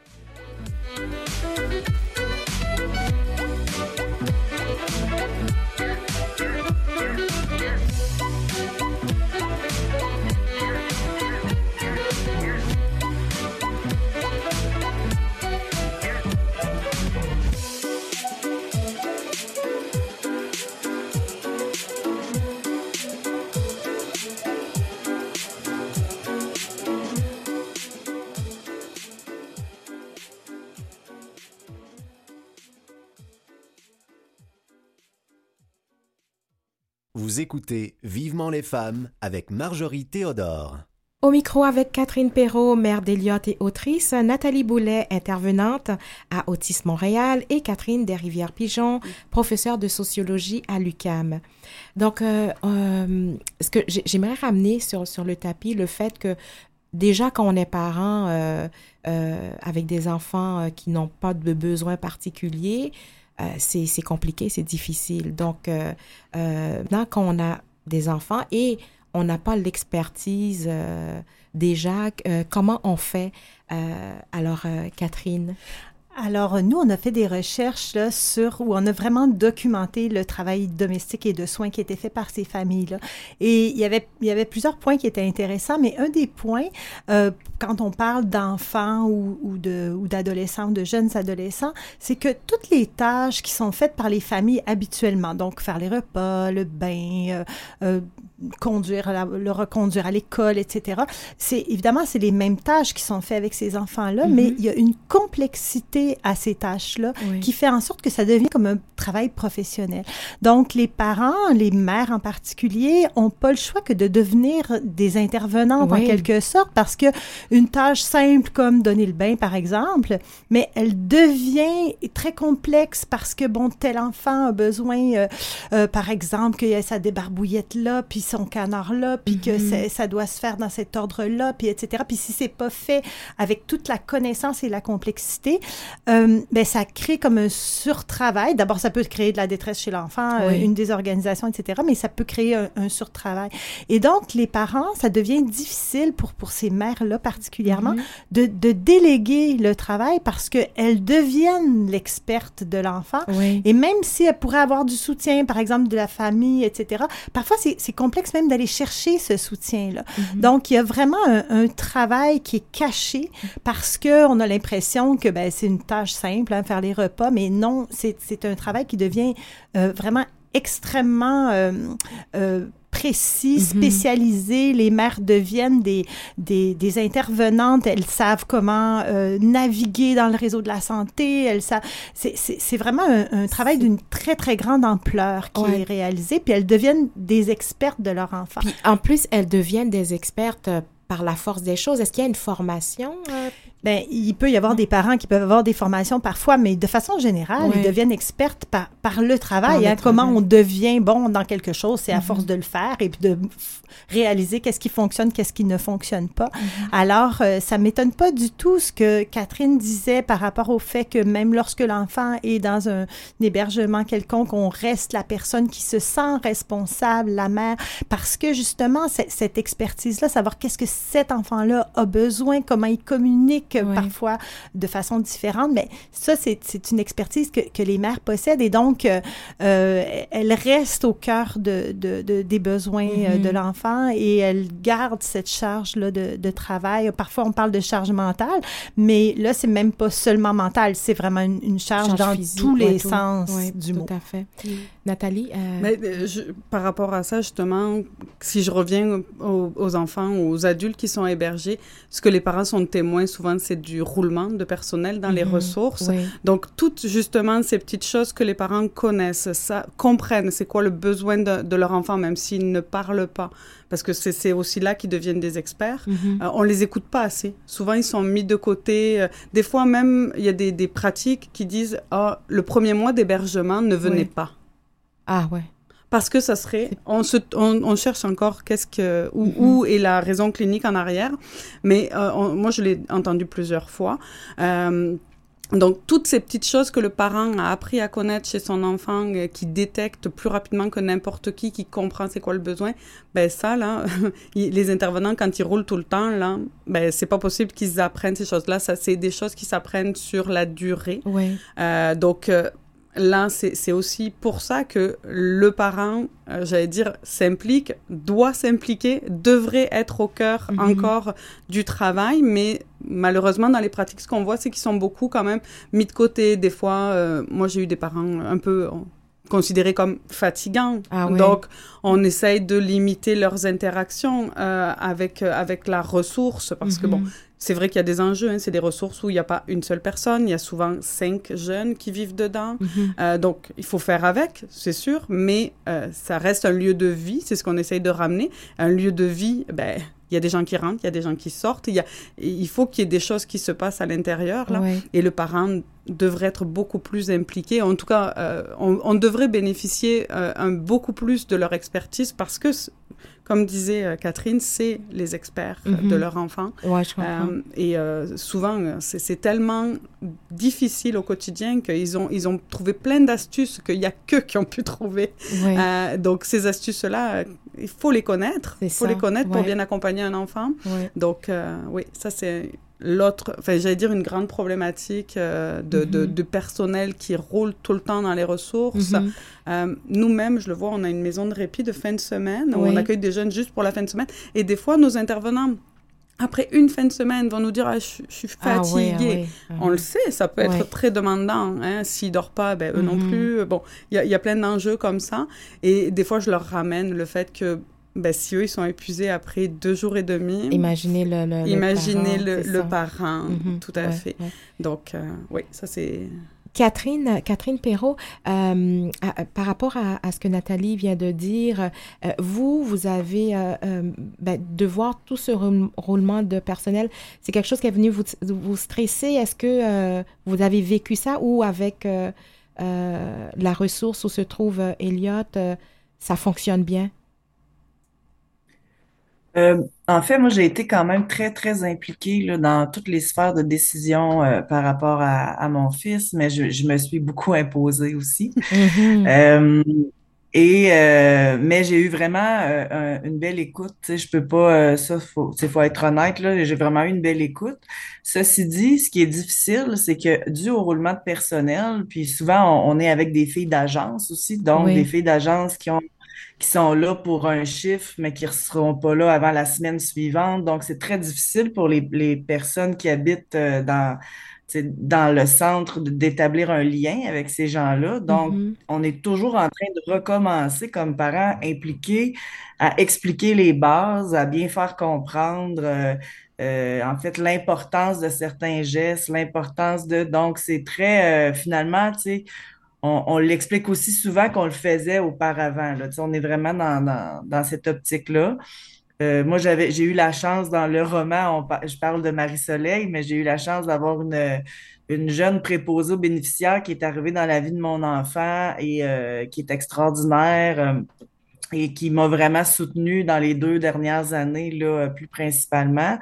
Vous écoutez Vivement les femmes avec Marjorie Théodore. Au micro avec Catherine Perrault, mère d'Eliott et autrice, Nathalie Boulet, intervenante à Autisme Montréal, et Catherine Desrivières-Pigeon, professeure de sociologie à l'U Q A M. Donc, euh, euh, ce que j'ai- j'aimerais ramener sur, sur le tapis, le fait que déjà quand on est parent euh, euh, avec des enfants euh, qui n'ont pas de besoins particuliers, euh, c'est, c'est compliqué, c'est difficile. Donc, euh, euh, maintenant qu'on a des enfants et on n'a pas l'expertise euh, déjà, euh, comment on fait? Euh, alors, euh, Catherine? Alors, nous, on a fait des recherches là, sur où on a vraiment documenté le travail domestique et de soins qui était fait par ces familles-là. Et il y avait, il y avait plusieurs points qui étaient intéressants, mais un des points, euh, quand on parle d'enfants ou, ou, de, ou d'adolescents ou de jeunes adolescents, c'est que toutes les tâches qui sont faites par les familles habituellement, donc faire les repas, le bain, euh, euh, conduire, la, le reconduire à l'école, et cetera. C'est, évidemment, c'est les mêmes tâches qui sont faites avec ces enfants-là, mm-hmm. mais il y a une complexité à ces tâches-là oui. qui fait en sorte que ça devient comme un travail professionnel. Donc, les parents, les mères en particulier, n'ont pas le choix que de devenir des intervenantes oui. en quelque sorte, parce que une tâche simple comme donner le bain, par exemple, mais elle devient très complexe parce que, bon, tel enfant a besoin, euh, euh, par exemple, qu'il y ait sa débarbouillette-là, puis son canard-là, puis mm-hmm. que ça doit se faire dans cet ordre-là, puis et cetera. Puis si c'est pas fait avec toute la connaissance et la complexité, euh, ben ça crée comme un surtravail. D'abord, ça peut créer de la détresse chez l'enfant, oui. euh, une désorganisation, et cetera, mais ça peut créer un, un surtravail. Et donc, les parents, ça devient difficile pour, pour ces mères-là particulièrement mm-hmm. de, de déléguer le travail parce qu'elles deviennent l'experte de l'enfant. Oui. Et même si elles pourraient avoir du soutien, par exemple, de la famille, et cetera, parfois, c'est, c'est complexe même d'aller chercher ce soutien-là. Mm-hmm. Donc, il y a vraiment un, un travail qui est caché parce qu'on a l'impression que ben, c'est une tâche simple, hein, faire les repas, mais non, c'est, c'est un travail qui devient euh, vraiment extrêmement euh, euh, précis, mm-hmm. spécialisé. Les mères deviennent des, des, des intervenantes. Elles savent comment euh, naviguer dans le réseau de la santé. Elles savent... c'est, c'est, c'est vraiment un, un travail d'une très, très grande ampleur qui ouais. est réalisé. Puis elles deviennent des expertes de leur enfant. Puis en plus, elles deviennent des expertes euh, par la force des choses. Est-ce qu'il y a une formation euh... Bien, il peut y avoir des parents qui peuvent avoir des formations parfois, mais de façon générale, oui. ils deviennent expertes par, par le travail. Par le hein, travail. Comment on devient bon dans quelque chose, c'est à mm-hmm. force de le faire et puis de f- réaliser qu'est-ce qui fonctionne, qu'est-ce qui ne fonctionne pas. Mm-hmm. Alors, euh, ça ne m'étonne pas du tout ce que Catherine disait par rapport au fait que même lorsque l'enfant est dans un, un hébergement quelconque, on reste la personne qui se sent responsable, la mère, parce que justement, c'est, cette expertise-là, savoir qu'est-ce que cet enfant-là a besoin, comment il communique, oui. parfois de façon différente, mais ça, c'est, c'est une expertise que, que les mères possèdent et donc, euh, euh, elle reste au cœur de, de, de, des besoins mm-hmm. de l'enfant et elle garde cette charge-là de, de travail. Parfois, on parle de charge mentale, mais là, c'est même pas seulement mental, c'est vraiment une, une charge, charge dans physique, tous les ouais, sens tout, ouais, du tout mot. Tout à fait. Mm. Nathalie? Euh... Mais, je, par rapport à ça, justement, si je reviens aux, aux enfants, aux adultes qui sont hébergés, ce que les parents sont témoins souvent, c'est du roulement de personnel dans mm-hmm. les ressources. Oui. Donc, toutes, justement, ces petites choses que les parents connaissent, ça, comprennent c'est quoi le besoin de, de leur enfant, même s'ils ne parlent pas. Parce que c'est, c'est aussi là qu'ils deviennent des experts. Mm-hmm. Euh, on les écoute pas assez. Souvent, ils sont mis de côté. Euh, des fois, même, il y a des, des pratiques qui disent « Ah, le premier mois d'hébergement, ne venez oui. pas. » Ah, ouais. Parce que ça serait, on, se, on, on cherche encore qu'est-ce que, où, mm-hmm. où est la raison clinique en arrière. Mais euh, on, moi, je l'ai entendu plusieurs fois. Euh, donc, toutes ces petites choses que le parent a appris à connaître chez son enfant, euh, qui détecte plus rapidement que n'importe qui, qui comprend c'est quoi le besoin, ben ça, là, les intervenants, quand ils roulent tout le temps, là, ben c'est pas possible qu'ils apprennent ces choses-là. Ça, c'est des choses qui s'apprennent sur la durée. Oui. Euh, donc, euh, là, c'est, c'est aussi pour ça que le parent, euh, j'allais dire, s'implique, doit s'impliquer, devrait être au cœur mm-hmm. encore du travail, mais malheureusement, dans les pratiques, ce qu'on voit, c'est qu'ils sont beaucoup quand même mis de côté. Des fois, euh, moi, j'ai eu des parents un peu considérés comme fatigants. Ah, oui. Donc, on essaye de limiter leurs interactions euh, avec, euh, avec la ressource, parce mm-hmm. que, bon, c'est vrai qu'il y a des enjeux, hein, c'est des ressources où il n'y a pas une seule personne, il y a souvent cinq jeunes qui vivent dedans. Mm-hmm. Euh, donc, il faut faire avec, c'est sûr, mais euh, ça reste un lieu de vie, c'est ce qu'on essaye de ramener. Un lieu de vie, ben, il y a des gens qui rentrent, il y a des gens qui sortent, il, y a, il faut qu'il y ait des choses qui se passent à l'intérieur, là, ouais. et le parent devrait être beaucoup plus impliqué. En tout cas, euh, on, on devrait bénéficier euh, un, beaucoup plus de leur expertise parce que, comme disait euh, Catherine, c'est les experts mm-hmm. de leur enfant. Ouais, je comprends. Euh, et euh, souvent, c'est, c'est tellement difficile au quotidien qu'ils ont, ils ont trouvé plein d'astuces qu'il n'y a qu'eux qui ont pu trouver. Ouais. Euh, donc, ces astuces-là, il faut les connaître. Il faut ça. les connaître ouais. pour bien accompagner un enfant. Ouais. Donc, euh, oui, ça, c'est l'autre, enfin, j'allais dire une grande problématique euh, de, mm-hmm. de, de personnel qui roule tout le temps dans les ressources. Mm-hmm. Euh, nous-mêmes, je le vois, on a une maison de répit de fin de semaine où oui. on accueille des jeunes juste pour la fin de semaine. Et des fois, nos intervenants, après une fin de semaine, vont nous dire ah, « je, je suis fatiguée ». Ah, oui, ah, oui. On mm-hmm. le sait, ça peut être oui. très demandant. Hein. S'ils ne dorment pas, ben, eux mm-hmm. non plus. Bon, il y, y a plein d'enjeux comme ça. Et des fois, je leur ramène le fait que ben, si eux, ils sont épuisés après deux jours et demi... Imaginez le, le, Imaginez le parent. Le, le parent, mm-hmm. tout à ouais, fait. Ouais. Donc, euh, oui, ça c'est... Catherine, Catherine Perrault, euh, à, par rapport à, à ce que Nathalie vient de dire, euh, vous, vous avez euh, euh, ben, de voir tout ce roulement de personnel, c'est quelque chose qui est venu vous, vous stresser. Est-ce que euh, vous avez vécu ça ou avec euh, euh, la ressource où se trouve euh, Elliot, euh, ça fonctionne bien? Euh, en fait, moi, j'ai été quand même très, très impliquée là, dans toutes les sphères de décision euh, par rapport à, à mon fils, mais je, je me suis beaucoup imposée aussi. Mm-hmm. Euh, et euh, mais j'ai eu vraiment euh, un- une belle écoute. Tu sais, je peux pas, euh, ça, faut, tu sais, faut être honnête là. J'ai vraiment eu une belle écoute. Ceci dit, ce qui est difficile, c'est que dû au roulement de personnel, puis souvent on, on est avec des filles d'agence aussi, donc des Oui. filles d'agence qui ont qui sont là pour un chiffre, mais qui ne seront pas là avant la semaine suivante. Donc, c'est très difficile pour les, les personnes qui habitent euh, dans, tu sais, dans le centre de- d'établir un lien avec ces gens-là. Donc, Mm-hmm. on est toujours en train de recommencer comme parents impliqués à expliquer les bases, à bien faire comprendre, euh, euh, en fait, l'importance de certains gestes, l'importance de... Donc, c'est très, euh, finalement, tu sais, on, on l'explique aussi souvent qu'on le faisait auparavant. Là. Tu sais, on est vraiment dans, dans, dans cette optique-là. Euh, moi, j'avais, j'ai eu la chance dans le roman, on par- je parle de Marie-Soleil, mais j'ai eu la chance d'avoir une, une jeune préposée aux bénéficiaires qui est arrivée dans la vie de mon enfant et euh, qui est extraordinaire euh, et qui m'a vraiment soutenue dans les deux dernières années, là, plus principalement.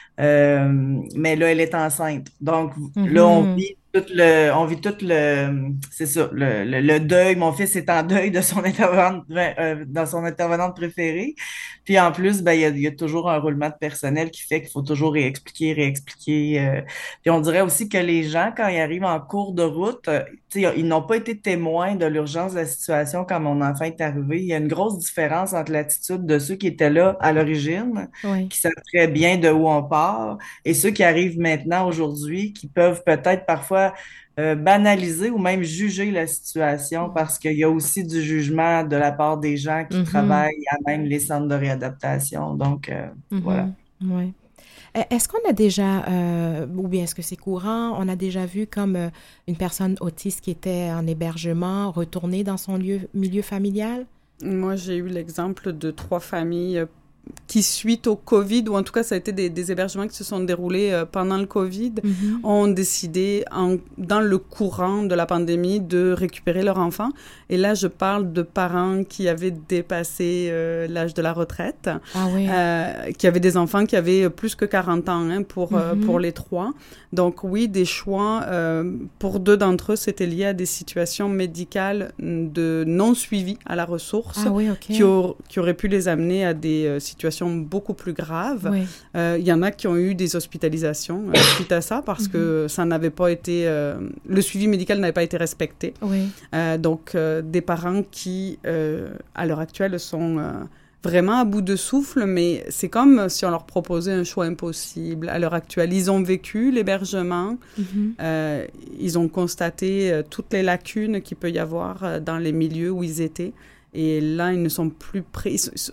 Euh, mais là, elle est enceinte. Donc, là, on Mm-hmm. vit tout le, on vit tout le, c'est ça, le, le, le deuil. Mon fils est en deuil de son intervenante, euh, dans son intervenante préférée. Puis en plus, ben, il y a, il y a toujours un roulement de personnel qui fait qu'il faut toujours réexpliquer, réexpliquer. euh. Puis on dirait aussi que les gens, quand ils arrivent en cours de route, euh, tu sais, ils n'ont pas été témoins de l'urgence de la situation quand mon enfant est arrivé. Il y a une grosse différence entre l'attitude de ceux qui étaient là à l'origine, Oui. qui savent très bien de où on part, et ceux qui arrivent maintenant, aujourd'hui, qui peuvent peut-être parfois euh, banaliser ou même juger la situation parce qu'il y a aussi du jugement de la part des gens qui Mm-hmm. travaillent à même les centres de réadaptation. Donc, euh, voilà. Mm-hmm. Oui. Est-ce qu'on a déjà, euh, ou bien est-ce que c'est courant, on a déjà vu comme euh, une personne autiste qui était en hébergement retourner dans son lieu, milieu familial? Moi, j'ai eu l'exemple de trois familles qui, suite au COVID, ou en tout cas, ça a été des, des hébergements qui se sont déroulés euh, pendant le COVID, Mm-hmm. ont décidé, en, dans le courant de la pandémie, de récupérer leur enfant. Et là, je parle de parents qui avaient dépassé euh, l'âge de la retraite, Ah oui. euh, qui avaient des enfants qui avaient plus que quarante ans hein, pour, Mm-hmm. euh, pour les trois. Donc oui, des choix. Euh, pour deux d'entre eux, c'était lié à des situations médicales de non-suivi à la ressource. Ah oui, OK. Qui, au, qui auraient pu les amener à des euh, situations beaucoup plus graves. Oui. Euh, il y en a qui ont eu des hospitalisations euh, suite à ça parce mm-hmm. que ça n'avait pas été... Euh, le suivi médical n'avait pas été respecté. Oui. Euh, donc, euh, des parents qui, euh, à l'heure actuelle, sont euh, vraiment à bout de souffle, mais c'est comme si on leur proposait un choix impossible. À l'heure actuelle, ils ont vécu l'hébergement, Mm-hmm. euh, ils ont constaté euh, toutes les lacunes qu'il peut y avoir euh, dans les milieux où ils étaient. Et là, ils ne sont plus prêts.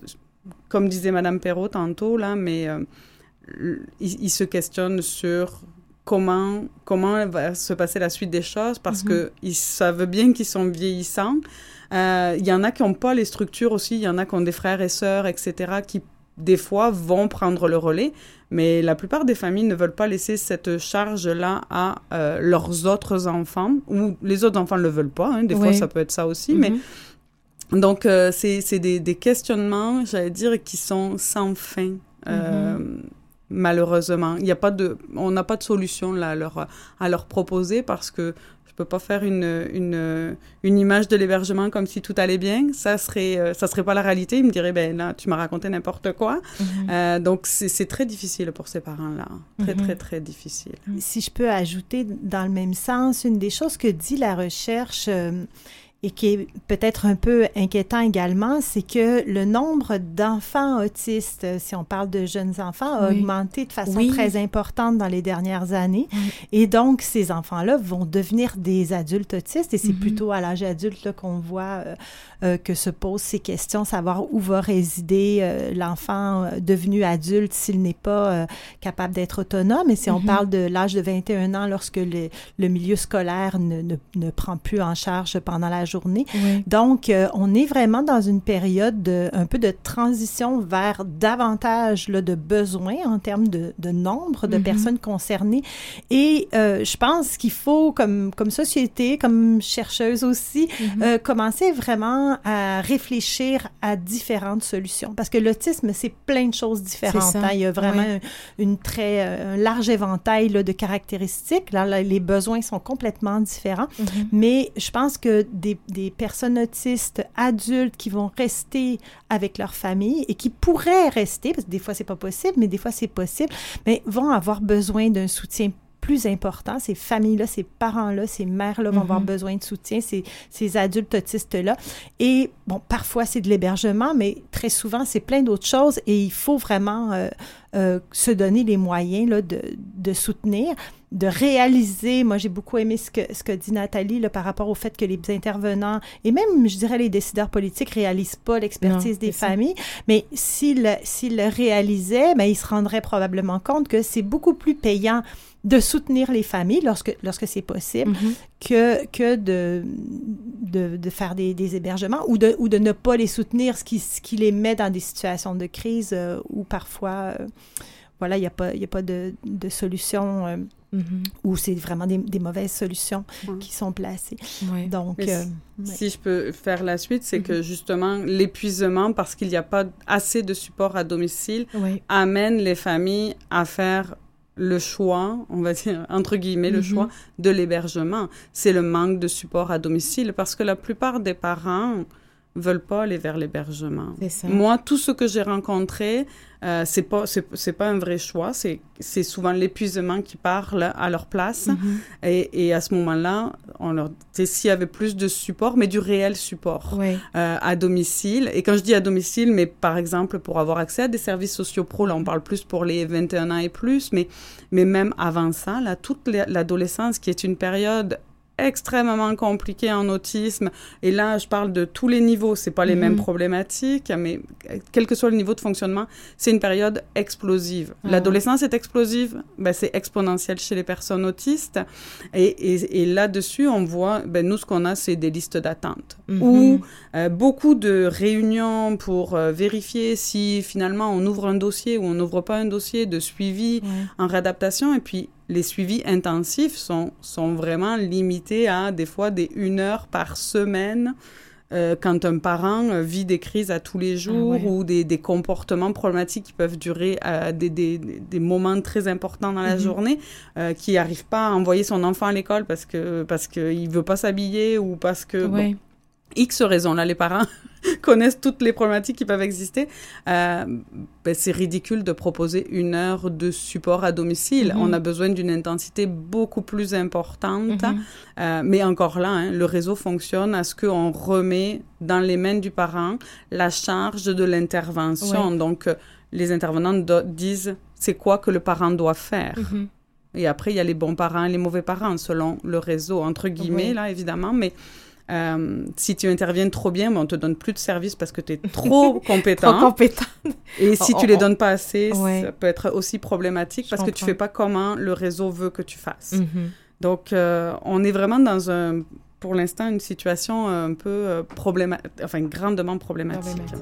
Comme disait Madame Perrault tantôt, là, mais euh, ils, ils se questionnent sur comment, comment va se passer la suite des choses parce mm-hmm. qu'ils savent bien qu'ils sont vieillissants. Euh, il y en a qui n'ont pas les structures aussi, il y en a qui ont des frères et sœurs, et cetera, qui, des fois, vont prendre le relais. Mais la plupart des familles ne veulent pas laisser cette charge-là à euh, leurs autres enfants, ou les autres enfants ne le veulent pas. Hein, des oui. fois, ça peut être ça aussi, mm-hmm. mais... Donc, euh, c'est, c'est des, des questionnements, j'allais dire, qui sont sans fin, euh, mm-hmm. malheureusement. Il y a pas de, on n'a pas de solution là, à, leur, à leur proposer parce que je ne peux pas faire une, une, une image de l'hébergement comme si tout allait bien. Ça serait, euh, ça serait pas la réalité. Ils me diraient, ben là, tu m'as raconté n'importe quoi. Mm-hmm. Euh, donc, c'est, c'est très difficile pour ces parents-là. Très, mm-hmm. très, très difficile. Si je peux ajouter dans le même sens, une des choses que dit la recherche... Euh, et qui est peut-être un peu inquiétant également, c'est que le nombre d'enfants autistes, si on parle de jeunes enfants, a oui. augmenté de façon oui. très importante dans les dernières années. Oui. Et donc, ces enfants-là vont devenir des adultes autistes et c'est Mm-hmm. plutôt à l'âge adulte là, qu'on voit euh, euh, que se posent ces questions, savoir où va résider euh, l'enfant euh, devenu adulte s'il n'est pas euh, capable d'être autonome. Et si on Mm-hmm. parle de l'âge de vingt et un ans, lorsque le, le milieu scolaire ne, ne, ne prend plus en charge pendant la journée. Oui. Donc, euh, on est vraiment dans une période de, un peu de transition vers davantage là, de besoins en termes de, de nombre de Mm-hmm. personnes concernées. Et euh, je pense qu'il faut, comme, comme société, comme chercheuse aussi, Mm-hmm. euh, commencer vraiment à réfléchir à différentes solutions. Parce que l'autisme, c'est plein de choses différentes. C'est ça. Hein. Il y a vraiment Oui. une, une très, un large éventail là, de caractéristiques. Là, là, les besoins sont complètement différents. Mm-hmm. Mais je pense que des, des personnes autistes adultes qui vont rester avec leur famille et qui pourraient rester, parce que des fois, c'est pas possible, mais des fois, c'est possible, mais vont avoir besoin d'un soutien plus important. Ces familles-là, ces parents-là, ces mères-là vont Mm-hmm. avoir besoin de soutien, ces, ces adultes autistes-là. Et bon, parfois, c'est de l'hébergement, mais très souvent, c'est plein d'autres choses et il faut vraiment euh, euh, se donner les moyens là, de, de soutenir, de réaliser. Moi, j'ai beaucoup aimé ce que, ce que dit Nathalie là, par rapport au fait que les intervenants et même, je dirais, les décideurs politiques ne réalisent pas l'expertise Non, des c'est ça. familles, mais s'ils, s'ils le réalisaient, bien, ils se rendraient probablement compte que c'est beaucoup plus payant de soutenir les familles lorsque, lorsque c'est possible, Mm-hmm. que, que de, de, de faire des, des hébergements ou de, ou de ne pas les soutenir, ce qui, ce qui les met dans des situations de crise euh, où parfois, euh, voilà, il n'y a pas, il y a pas de, de solution euh, Mm-hmm. ou c'est vraiment des, des mauvaises solutions Ouais. qui sont placées. Oui. Donc, Mais euh, si, ouais. si je peux faire la suite, c'est Mhm. que justement, l'épuisement, parce qu'il n'y a pas assez de support à domicile, Oui. amène les familles à faire le choix, on va dire, entre guillemets, le Mhm. choix de l'hébergement. C'est le manque de support à domicile, parce que la plupart des parents veulent pas aller vers l'hébergement. C'est ça. Moi, tout ce que j'ai rencontré, euh, c'est pas c'est, c'est pas un vrai choix, c'est c'est souvent l'épuisement qui parle à leur place. Mm-hmm. Et, et à ce moment-là, on leur dit s'il y avait plus de support, mais du réel support Oui. euh, à domicile. Et quand je dis à domicile, mais par exemple pour avoir accès à des services sociaux pro, là on parle plus pour les vingt et un ans et plus, mais mais même avant ça, là toute l'adolescence qui est une période extrêmement compliqué en autisme. Et là, je parle de tous les niveaux. C'est pas les Mm-hmm. mêmes problématiques, mais quel que soit le niveau de fonctionnement, c'est une période explosive. Ah. L'adolescence est explosive, ben, c'est exponentiel chez les personnes autistes. Et, et, et là-dessus, on voit, ben, nous, ce qu'on a, c'est des listes d'attente. Mm-hmm. Ou euh, beaucoup de réunions pour euh, vérifier si finalement on ouvre un dossier ou on n'ouvre pas un dossier, de suivi Ouais. en réadaptation. Et puis, les suivis intensifs sont, sont vraiment limités à des fois des une heure par semaine euh, quand un parent euh, vit des crises à tous les jours Ah ouais. ou des, des comportements problématiques qui peuvent durer euh, des, des, des moments très importants dans la Mm-hmm. journée, euh, qui n'arrive pas à envoyer son enfant à l'école parce que parce qu'il ne veut pas s'habiller ou parce que... Oui. Bon, X raisons, là, les parents connaissent toutes les problématiques qui peuvent exister. Euh, ben, c'est ridicule de proposer une heure de support à domicile. Mm-hmm. On a besoin d'une intensité beaucoup plus importante. Mm-hmm. Euh, mais encore là, hein, le réseau fonctionne à ce qu'on remet dans les mains du parent la charge de l'intervention. Ouais. Donc, euh, les intervenants do- disent c'est quoi que le parent doit faire. Mm-hmm. Et après, il y a les bons parents et les mauvais parents, selon le réseau, entre guillemets, Oui. là, évidemment. Mais euh, si tu interviens trop bien, ben, on te donne plus de service parce que tu es trop compétent. Trop compétent. Et si On- tu les on- donnes pas assez, Ouais. ça peut être aussi problématique Je parce que tu comprends. fais pas comment le réseau veut que tu fasses. Mm-hmm. Donc, euh, on est vraiment dans un, pour l'instant, une situation un peu euh, problématique, enfin, grandement problématique. Problématique.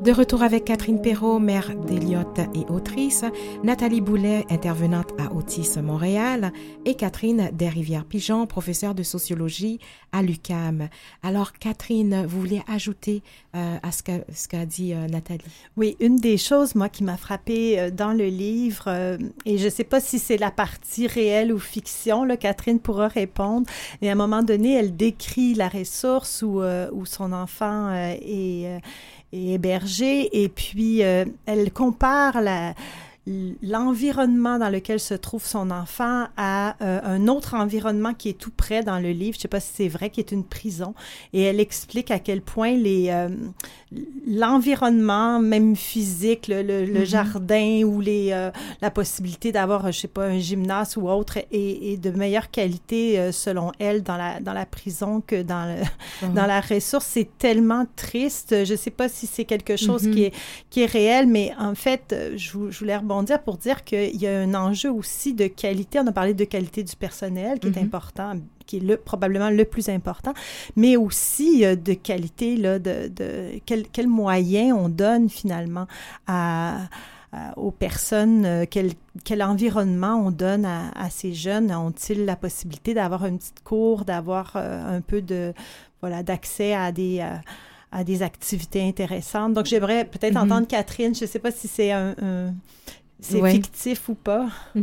De retour avec Catherine Perrault, mère d'Eliott et autrice, Nathalie Boulet, intervenante à Autisme Montréal, et Catherine Desrivières-Pigeon, professeure de sociologie à l'U Q A M. Alors, Catherine, vous voulez ajouter euh, à ce qu'a, ce qu'a dit euh, Nathalie? Oui, une des choses, moi, qui m'a frappée euh, dans le livre, euh, et je ne sais pas si c'est la partie réelle ou fiction, là, Catherine pourra répondre, mais à un moment donné, elle décrit la ressource où, euh, où son enfant euh, est... Euh, est hébergée, et puis euh, elle compare la, l'environnement dans lequel se trouve son enfant à euh, un autre environnement qui est tout près dans le livre, je ne sais pas si c'est vrai, qui est une prison, et elle explique à quel point les, euh, l'environnement, même physique, le, le, le mm-hmm. jardin ou les, euh, la possibilité d'avoir, je ne sais pas, un gymnase ou autre, est, est de meilleure qualité, euh, selon elle, dans la, dans la prison que dans, le, mm-hmm. dans la ressource. C'est tellement triste. Je ne sais pas si c'est quelque chose mm-hmm. qui, est, qui est réel, mais en fait, je, je voulais rebondir pour dire qu'il y a un enjeu aussi de qualité. On a parlé de qualité du personnel, qui mm-hmm. est important, qui est le, probablement le plus important, mais aussi euh, de qualité, là, de, de quel, quel moyen on donne finalement à, à, aux personnes, euh, quel, quel environnement on donne à, à ces jeunes. Ont-ils la possibilité d'avoir une petite cour, d'avoir euh, un peu de, voilà, d'accès à des... Euh, à des activités intéressantes. Donc, j'aimerais peut-être mm-hmm. entendre Catherine. Je ne sais pas si c'est un... un c'est ouais. fictif ou pas.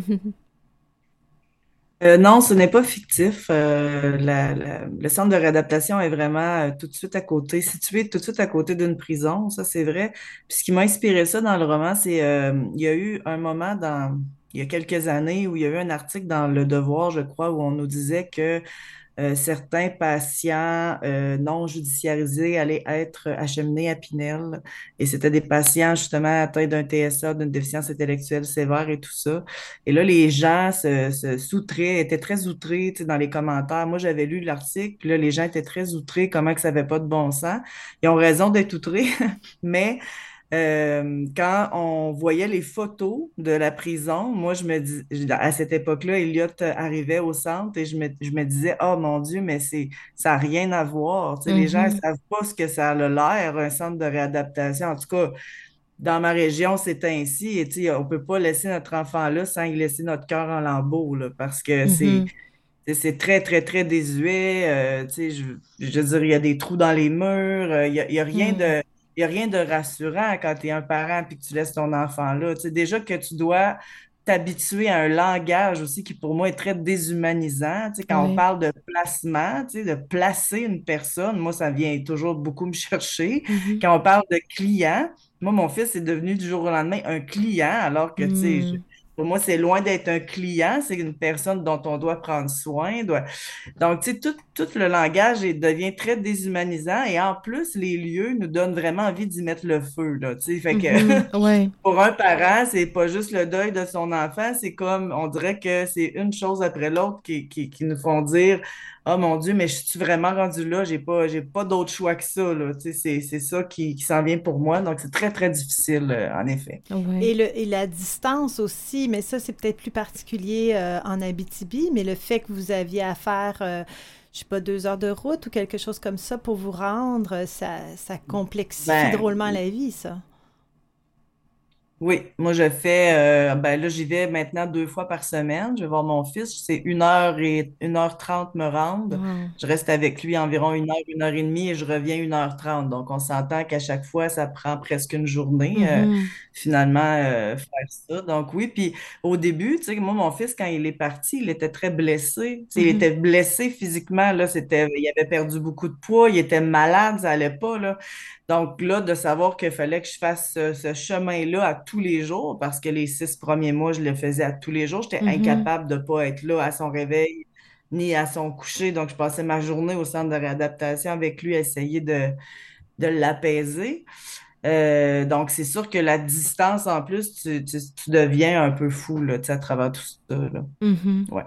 Euh, non, ce n'est pas fictif. Euh, la, la, le centre de réadaptation est vraiment euh, tout de suite à côté, situé tout de suite à côté d'une prison, ça c'est vrai. Puis ce qui m'a inspiré ça dans le roman, c'est euh, il y a eu un moment dans il y a quelques années où il y a eu un article dans Le Devoir, je crois, où on nous disait que Euh, certains patients euh, non judiciarisés allaient être acheminés à Pinel. Et c'était des patients justement atteints d'un T S A, d'une déficience intellectuelle sévère et tout ça. Et là, les gens se, se s'outraient, étaient très outrés, tu sais, dans les commentaires. Moi, j'avais lu l'article, puis là, les gens étaient très outrés, comment que ça n'avait pas de bon sens. Ils ont raison d'être outrés, mais Euh, quand on voyait les photos de la prison, moi, je me dis, à cette époque-là, Eliott arrivait au centre et je me, je me disais, oh mon Dieu, mais c'est, ça n'a rien à voir. Tu sais, mm-hmm. Les gens ne savent pas ce que ça a l'air, un centre de réadaptation. En tout cas, dans ma région, c'est ainsi. Et tu sais, on ne peut pas laisser notre enfant là sans y laisser notre cœur en lambeaux, là, parce que mm-hmm. c'est. C'est très, très, très désuet. Euh, tu sais, je, je veux dire, il y a des trous dans les murs. Il n'y a, y a rien mm. de... Il n'y a rien de rassurant quand tu es un parent et que tu laisses ton enfant là. Tu sais, déjà que tu dois t'habituer à un langage aussi qui, pour moi, est très déshumanisant. Tu sais, quand oui. on parle de placement, tu sais, de placer une personne, moi, ça vient toujours beaucoup me chercher. Mm-hmm. Quand on parle de client, moi, mon fils est devenu du jour au lendemain un client, alors que, mm. tu sais, je, pour moi, c'est loin d'être un client, c'est une personne dont on doit prendre soin. Doit... Donc, tu sais, tout, tout le langage est, devient très déshumanisant et en plus, les lieux nous donnent vraiment envie d'y mettre le feu, là, tu sais. Fait que mm-hmm. ouais. Pour un parent, c'est pas juste le deuil de son enfant, c'est comme, on dirait que c'est une chose après l'autre qui, qui, qui nous font dire « Oh mon Dieu, mais je suis vraiment rendu là, j'ai pas, j'ai pas d'autre choix que ça, là. » Tu sais, c'est, c'est ça qui, qui s'en vient pour moi. Donc, c'est très, très difficile, euh, en effet. Ouais. Et, le, et la distance aussi, mais ça, c'est peut-être plus particulier euh, en Abitibi, mais le fait que vous aviez à faire, euh, je sais pas, deux heures de route ou quelque chose comme ça pour vous rendre, ça, ça complexifie ben, drôlement la vie, ça. Oui, moi je fais, euh, ben là j'y vais maintenant deux fois par semaine. Je vais voir mon fils, c'est une heure et une heure trente me rendre. Wow. Je reste avec lui environ une heure, une heure et demie et je reviens une heure trente. Donc on s'entend qu'à chaque fois ça prend presque une journée mm-hmm. euh, finalement euh, faire ça. Donc oui, puis au début, tu sais, moi mon fils quand il est parti, il était très blessé. Tu sais, mm-hmm. Il était blessé physiquement là, c'était, il avait perdu beaucoup de poids, il était malade, ça allait pas là. Donc là, de savoir qu'il fallait que je fasse ce, ce chemin-là à tous les jours, parce que les six premiers mois, je le faisais à tous les jours. J'étais mm-hmm. incapable de ne pas être là à son réveil ni à son coucher. Donc, je passais ma journée au centre de réadaptation avec lui à essayer de, de l'apaiser. Euh, donc, c'est sûr que la distance, en plus, tu, tu, tu deviens un peu fou là, tu sais, à travers tout ça. Là. Mm-hmm. Ouais.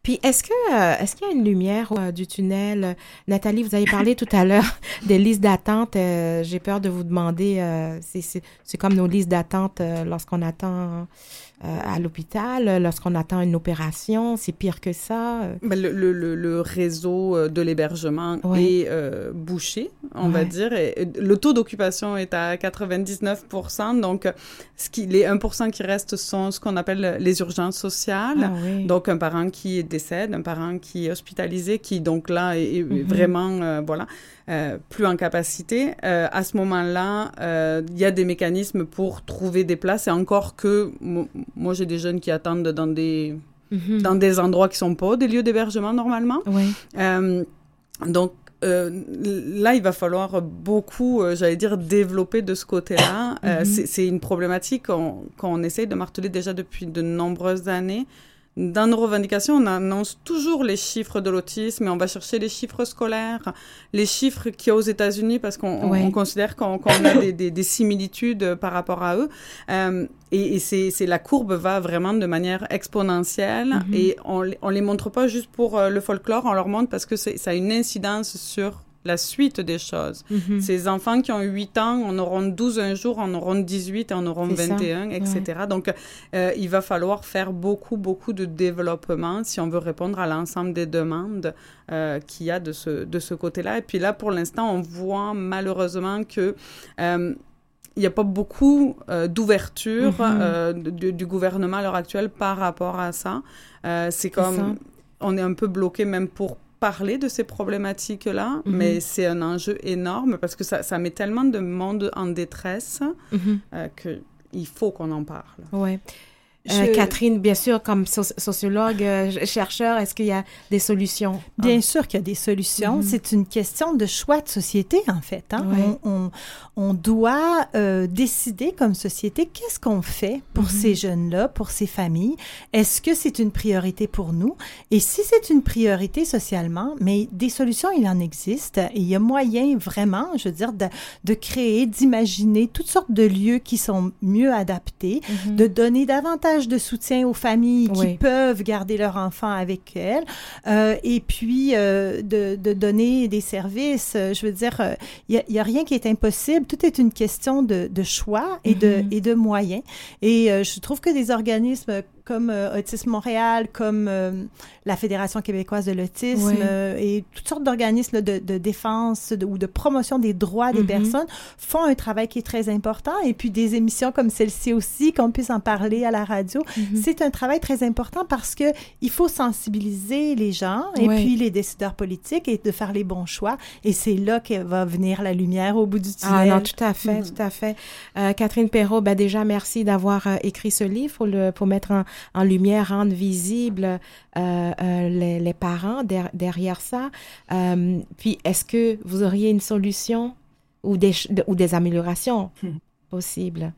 Puis, est-ce que, euh, est-ce qu'il y a une lumière euh, du tunnel? Nathalie, vous avez parlé tout à l'heure des listes d'attente. Euh, j'ai peur de vous demander, euh, c'est, c'est, c'est comme nos listes d'attente euh, lorsqu'on attend euh, à l'hôpital, lorsqu'on attend une opération. C'est pire que ça. euh. Ben, le, le, le, le réseau euh, de l'hébergement Ouais. est euh, bouché, on va Ouais. dire. Et, et le taux d'occupation est à quatre-vingt-dix-neuf pour cent. Donc, euh, ce qui, les un pour cent qui restent sont ce qu'on appelle les urgences sociales. Ah oui. Donc, un parent qui décède, un parent qui est hospitalisé, qui donc là est, est Mhm. vraiment, euh, voilà, euh, plus en capacité. Euh, à ce moment-là, euh, il y a des mécanismes pour trouver des places. Et encore que, mo- moi, j'ai des jeunes qui attendent dans des, Mhm. dans des endroits qui sont pas des lieux d'hébergement normalement. Oui. Euh, donc, euh, là, il va falloir beaucoup, euh, j'allais dire, développer de ce côté-là. Euh, Mhm. c'est, c'est une problématique qu'on, qu'on essaye de marteler déjà depuis de nombreuses années. Dans nos revendications, on annonce toujours les chiffres de l'autisme et on va chercher les chiffres scolaires, les chiffres qu'il y a aux États-Unis parce qu'on on, Ouais. on considère qu'on, qu'on a des, des, des similitudes par rapport à eux. Euh, et et c'est, c'est, la courbe va vraiment de manière exponentielle Mhm. et on on les montre pas juste pour euh, le folklore, on leur montre parce que c'est, ça a une incidence sur la suite des choses. Mhm. Ces enfants qui ont huit ans, en auront douze un jour, en auront dix-huit, en auront C'est ça. vingt et un, et cetera. Donc, euh, il va falloir faire beaucoup, beaucoup de développement si on veut répondre à l'ensemble des demandes euh, qu'il y a de ce, de ce côté-là. Et puis là, pour l'instant, on voit malheureusement que... Euh, il n'y a pas beaucoup euh, d'ouverture Mhm. euh, du, du gouvernement à l'heure actuelle par rapport à ça. Euh, c'est comme... ça. On est un peu bloqué même pour parler de ces problématiques-là, Mhm. mais c'est un enjeu énorme parce que ça, ça met tellement de monde en détresse Mhm. euh, qu'il faut qu'on en parle. Ouais. Je- Euh, Catherine, bien sûr, comme so- sociologue, euh, chercheur, est-ce qu'il y a des solutions? Bien Ah. sûr qu'il y a des solutions. Mhm. C'est une question de choix de société, en fait. Hein? Ouais. On, on, on doit euh, décider comme société qu'est-ce qu'on fait pour Mhm. ces jeunes-là, pour ces familles. Est-ce que c'est une priorité pour nous? Et si c'est une priorité socialement, mais des solutions, il en existe. Et il y a moyen vraiment, je veux dire, de, de créer, d'imaginer toutes sortes de lieux qui sont mieux adaptés, Mhm. de donner davantage de soutien aux familles qui Oui. peuvent garder leurs enfants avec elles, euh, et puis euh, de, de donner des services. Euh, Je veux dire, il n'y a, a rien qui est impossible. Tout est une question de, de choix et, de, Mhm. et de moyens. Et euh, je trouve que des organismes comme euh, Autisme Montréal, comme euh, la Fédération québécoise de l'autisme Oui. euh, et toutes sortes d'organismes là, de, de défense de- ou de promotion des droits des Mhm. personnes font un travail qui est très important. Et puis des émissions comme celle-ci aussi, qu'on puisse en parler à la radio, Mhm. c'est un travail très important parce que il faut sensibiliser les gens et Oui. puis les décideurs politiques et de faire les bons choix. Et c'est là que va venir la lumière au bout du Ah tunnel. non, tout à fait, Mhm. tout à fait. Euh, Catherine Perrault, ben déjà, merci d'avoir euh, écrit ce livre pour, le, pour mettre en, en lumière, rendre visible euh, euh, les, les parents der- derrière ça. Euh, puis, est-ce que vous auriez une solution ou des, ch- ou des améliorations possibles?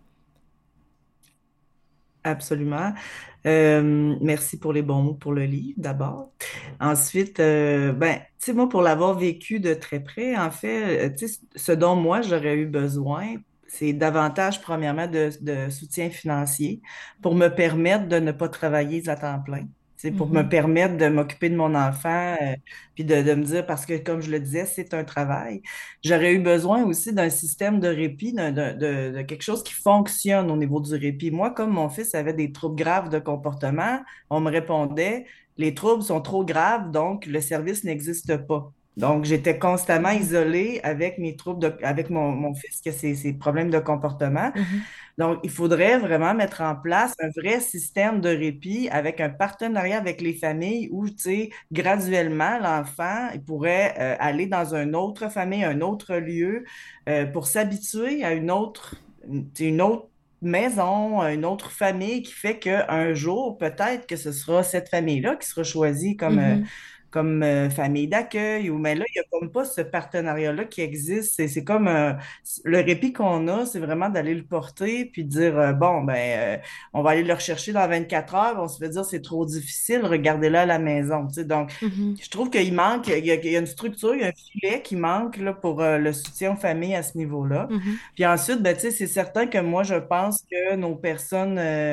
Absolument. Euh, merci pour les bons mots pour le livre, d'abord. Ensuite, euh, ben, tu sais, moi, pour l'avoir vécu de très près, en fait, euh, tu sais, ce dont moi, j'aurais eu besoin, c'est davantage, premièrement, de, de soutien financier pour me permettre de ne pas travailler à temps plein. Tu sais, pour me Mhm. permettre de m'occuper de mon enfant, euh, puis de, de me dire, parce que comme je le disais, c'est un travail. J'aurais eu besoin aussi d'un système de répit, d'un- d'un- de, de quelque chose qui fonctionne au niveau du répit. Moi, comme mon fils avait des troubles graves de comportement, on me répondait, les troubles sont trop graves, donc le service n'existe pas. Donc, j'étais constamment Mhm. isolée avec mes troubles de, avec mon, mon fils qui a ses, ses problèmes de comportement. Mhm. Donc, il faudrait vraiment mettre en place un vrai système de répit avec un partenariat avec les familles où, tu sais, graduellement, l'enfant, il pourrait euh, aller dans une autre famille, un autre lieu euh, pour s'habituer à une autre, une, tu sais, une autre maison, une autre famille qui fait qu'un jour, peut-être que ce sera cette famille-là qui sera choisie comme, euh, Mhm. comme euh, famille d'accueil. Ou, mais là, il n'y a comme pas ce partenariat-là qui existe. C'est, c'est comme euh, le répit qu'on a, c'est vraiment d'aller le porter puis de dire euh, bon, ben, euh, on va aller le rechercher dans vingt-quatre heures. On se fait dire c'est trop difficile, regardez-le à la maison. Tu sais. Donc, Mhm. je trouve qu'il manque, il y a, il y a une structure, il y a un filet qui manque là, pour euh, le soutien aux familles à ce niveau-là. Mhm. Puis ensuite, ben, tu sais, c'est certain que moi, je pense que nos personnes, euh,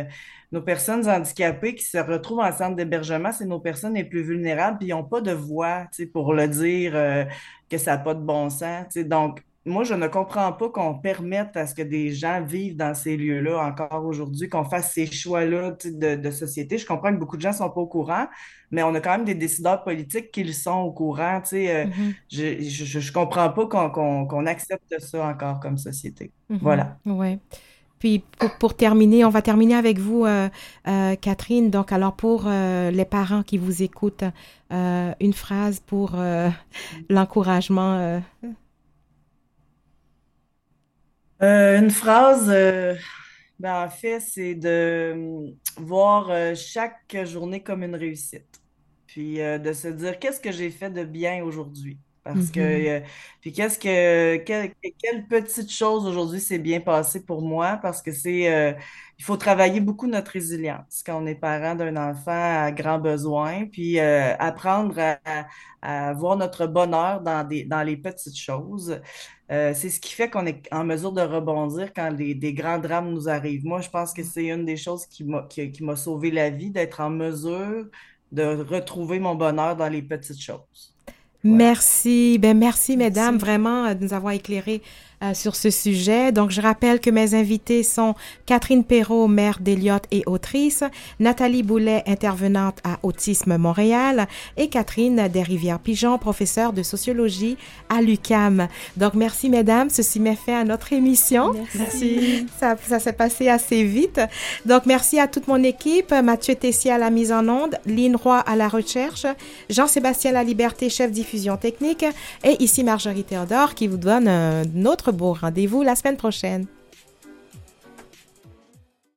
nos personnes handicapées qui se retrouvent en centre d'hébergement, c'est nos personnes les plus vulnérables, puis ils n'ont pas de voix, tu sais, pour le dire euh, que ça n'a pas de bon sens, tu sais. Donc, moi, je ne comprends pas qu'on permette à ce que des gens vivent dans ces lieux-là encore aujourd'hui, qu'on fasse ces choix-là, tu sais, de, de société. Je comprends que beaucoup de gens ne sont pas au courant, mais on a quand même des décideurs politiques qui le sont au courant, tu sais. Euh, Mhm. je, je, je comprends pas qu'on qu'on, qu'on accepte ça encore comme société. Mhm. Voilà. Ouais. Puis pour, pour terminer, on va terminer avec vous, euh, euh, Catherine. Donc, alors pour euh, les parents qui vous écoutent, euh, une phrase pour euh, l'encouragement. Euh... Euh, une phrase, euh, ben, en fait, c'est de hum, voir euh, chaque journée comme une réussite. Puis euh, de se dire qu'est-ce que j'ai fait de bien aujourd'hui. Parce que, Mhm. euh, puis qu'est-ce que, quelle, quelle petite chose aujourd'hui s'est bien passé pour moi? Parce que c'est, euh, il faut travailler beaucoup notre résilience quand on est parent d'un enfant à grands besoins, puis euh, apprendre à, à, à voir notre bonheur dans des, dans les petites choses. Euh, c'est ce qui fait qu'on est en mesure de rebondir quand les, des grands drames nous arrivent. Moi, je pense que c'est une des choses qui m'a, qui, qui m'a sauvé la vie, d'être en mesure de retrouver mon bonheur dans les petites choses. Voilà. Merci. Ben, merci, mesdames, Merci. vraiment, euh, de nous avoir éclairés euh, sur ce sujet. Donc, je rappelle que mes invités sont Catherine Perrault, mère d'Eliott et autrice, Nathalie Boulet, intervenante à Autisme Montréal, et Catherine Desrivières-Pigeon, professeure de sociologie à l'U Q A M. Donc, merci, mesdames. Ceci met fin à notre émission. Merci. Ça, ça s'est passé assez vite. Donc, merci à toute mon équipe. Mathieu Tessier à la mise en onde, Lynn Roy à la recherche, Jean-Sébastien Laliberté, chef diffusion technique, et ici Marjorie Théodore qui vous donne un autre beau rendez-vous la semaine prochaine.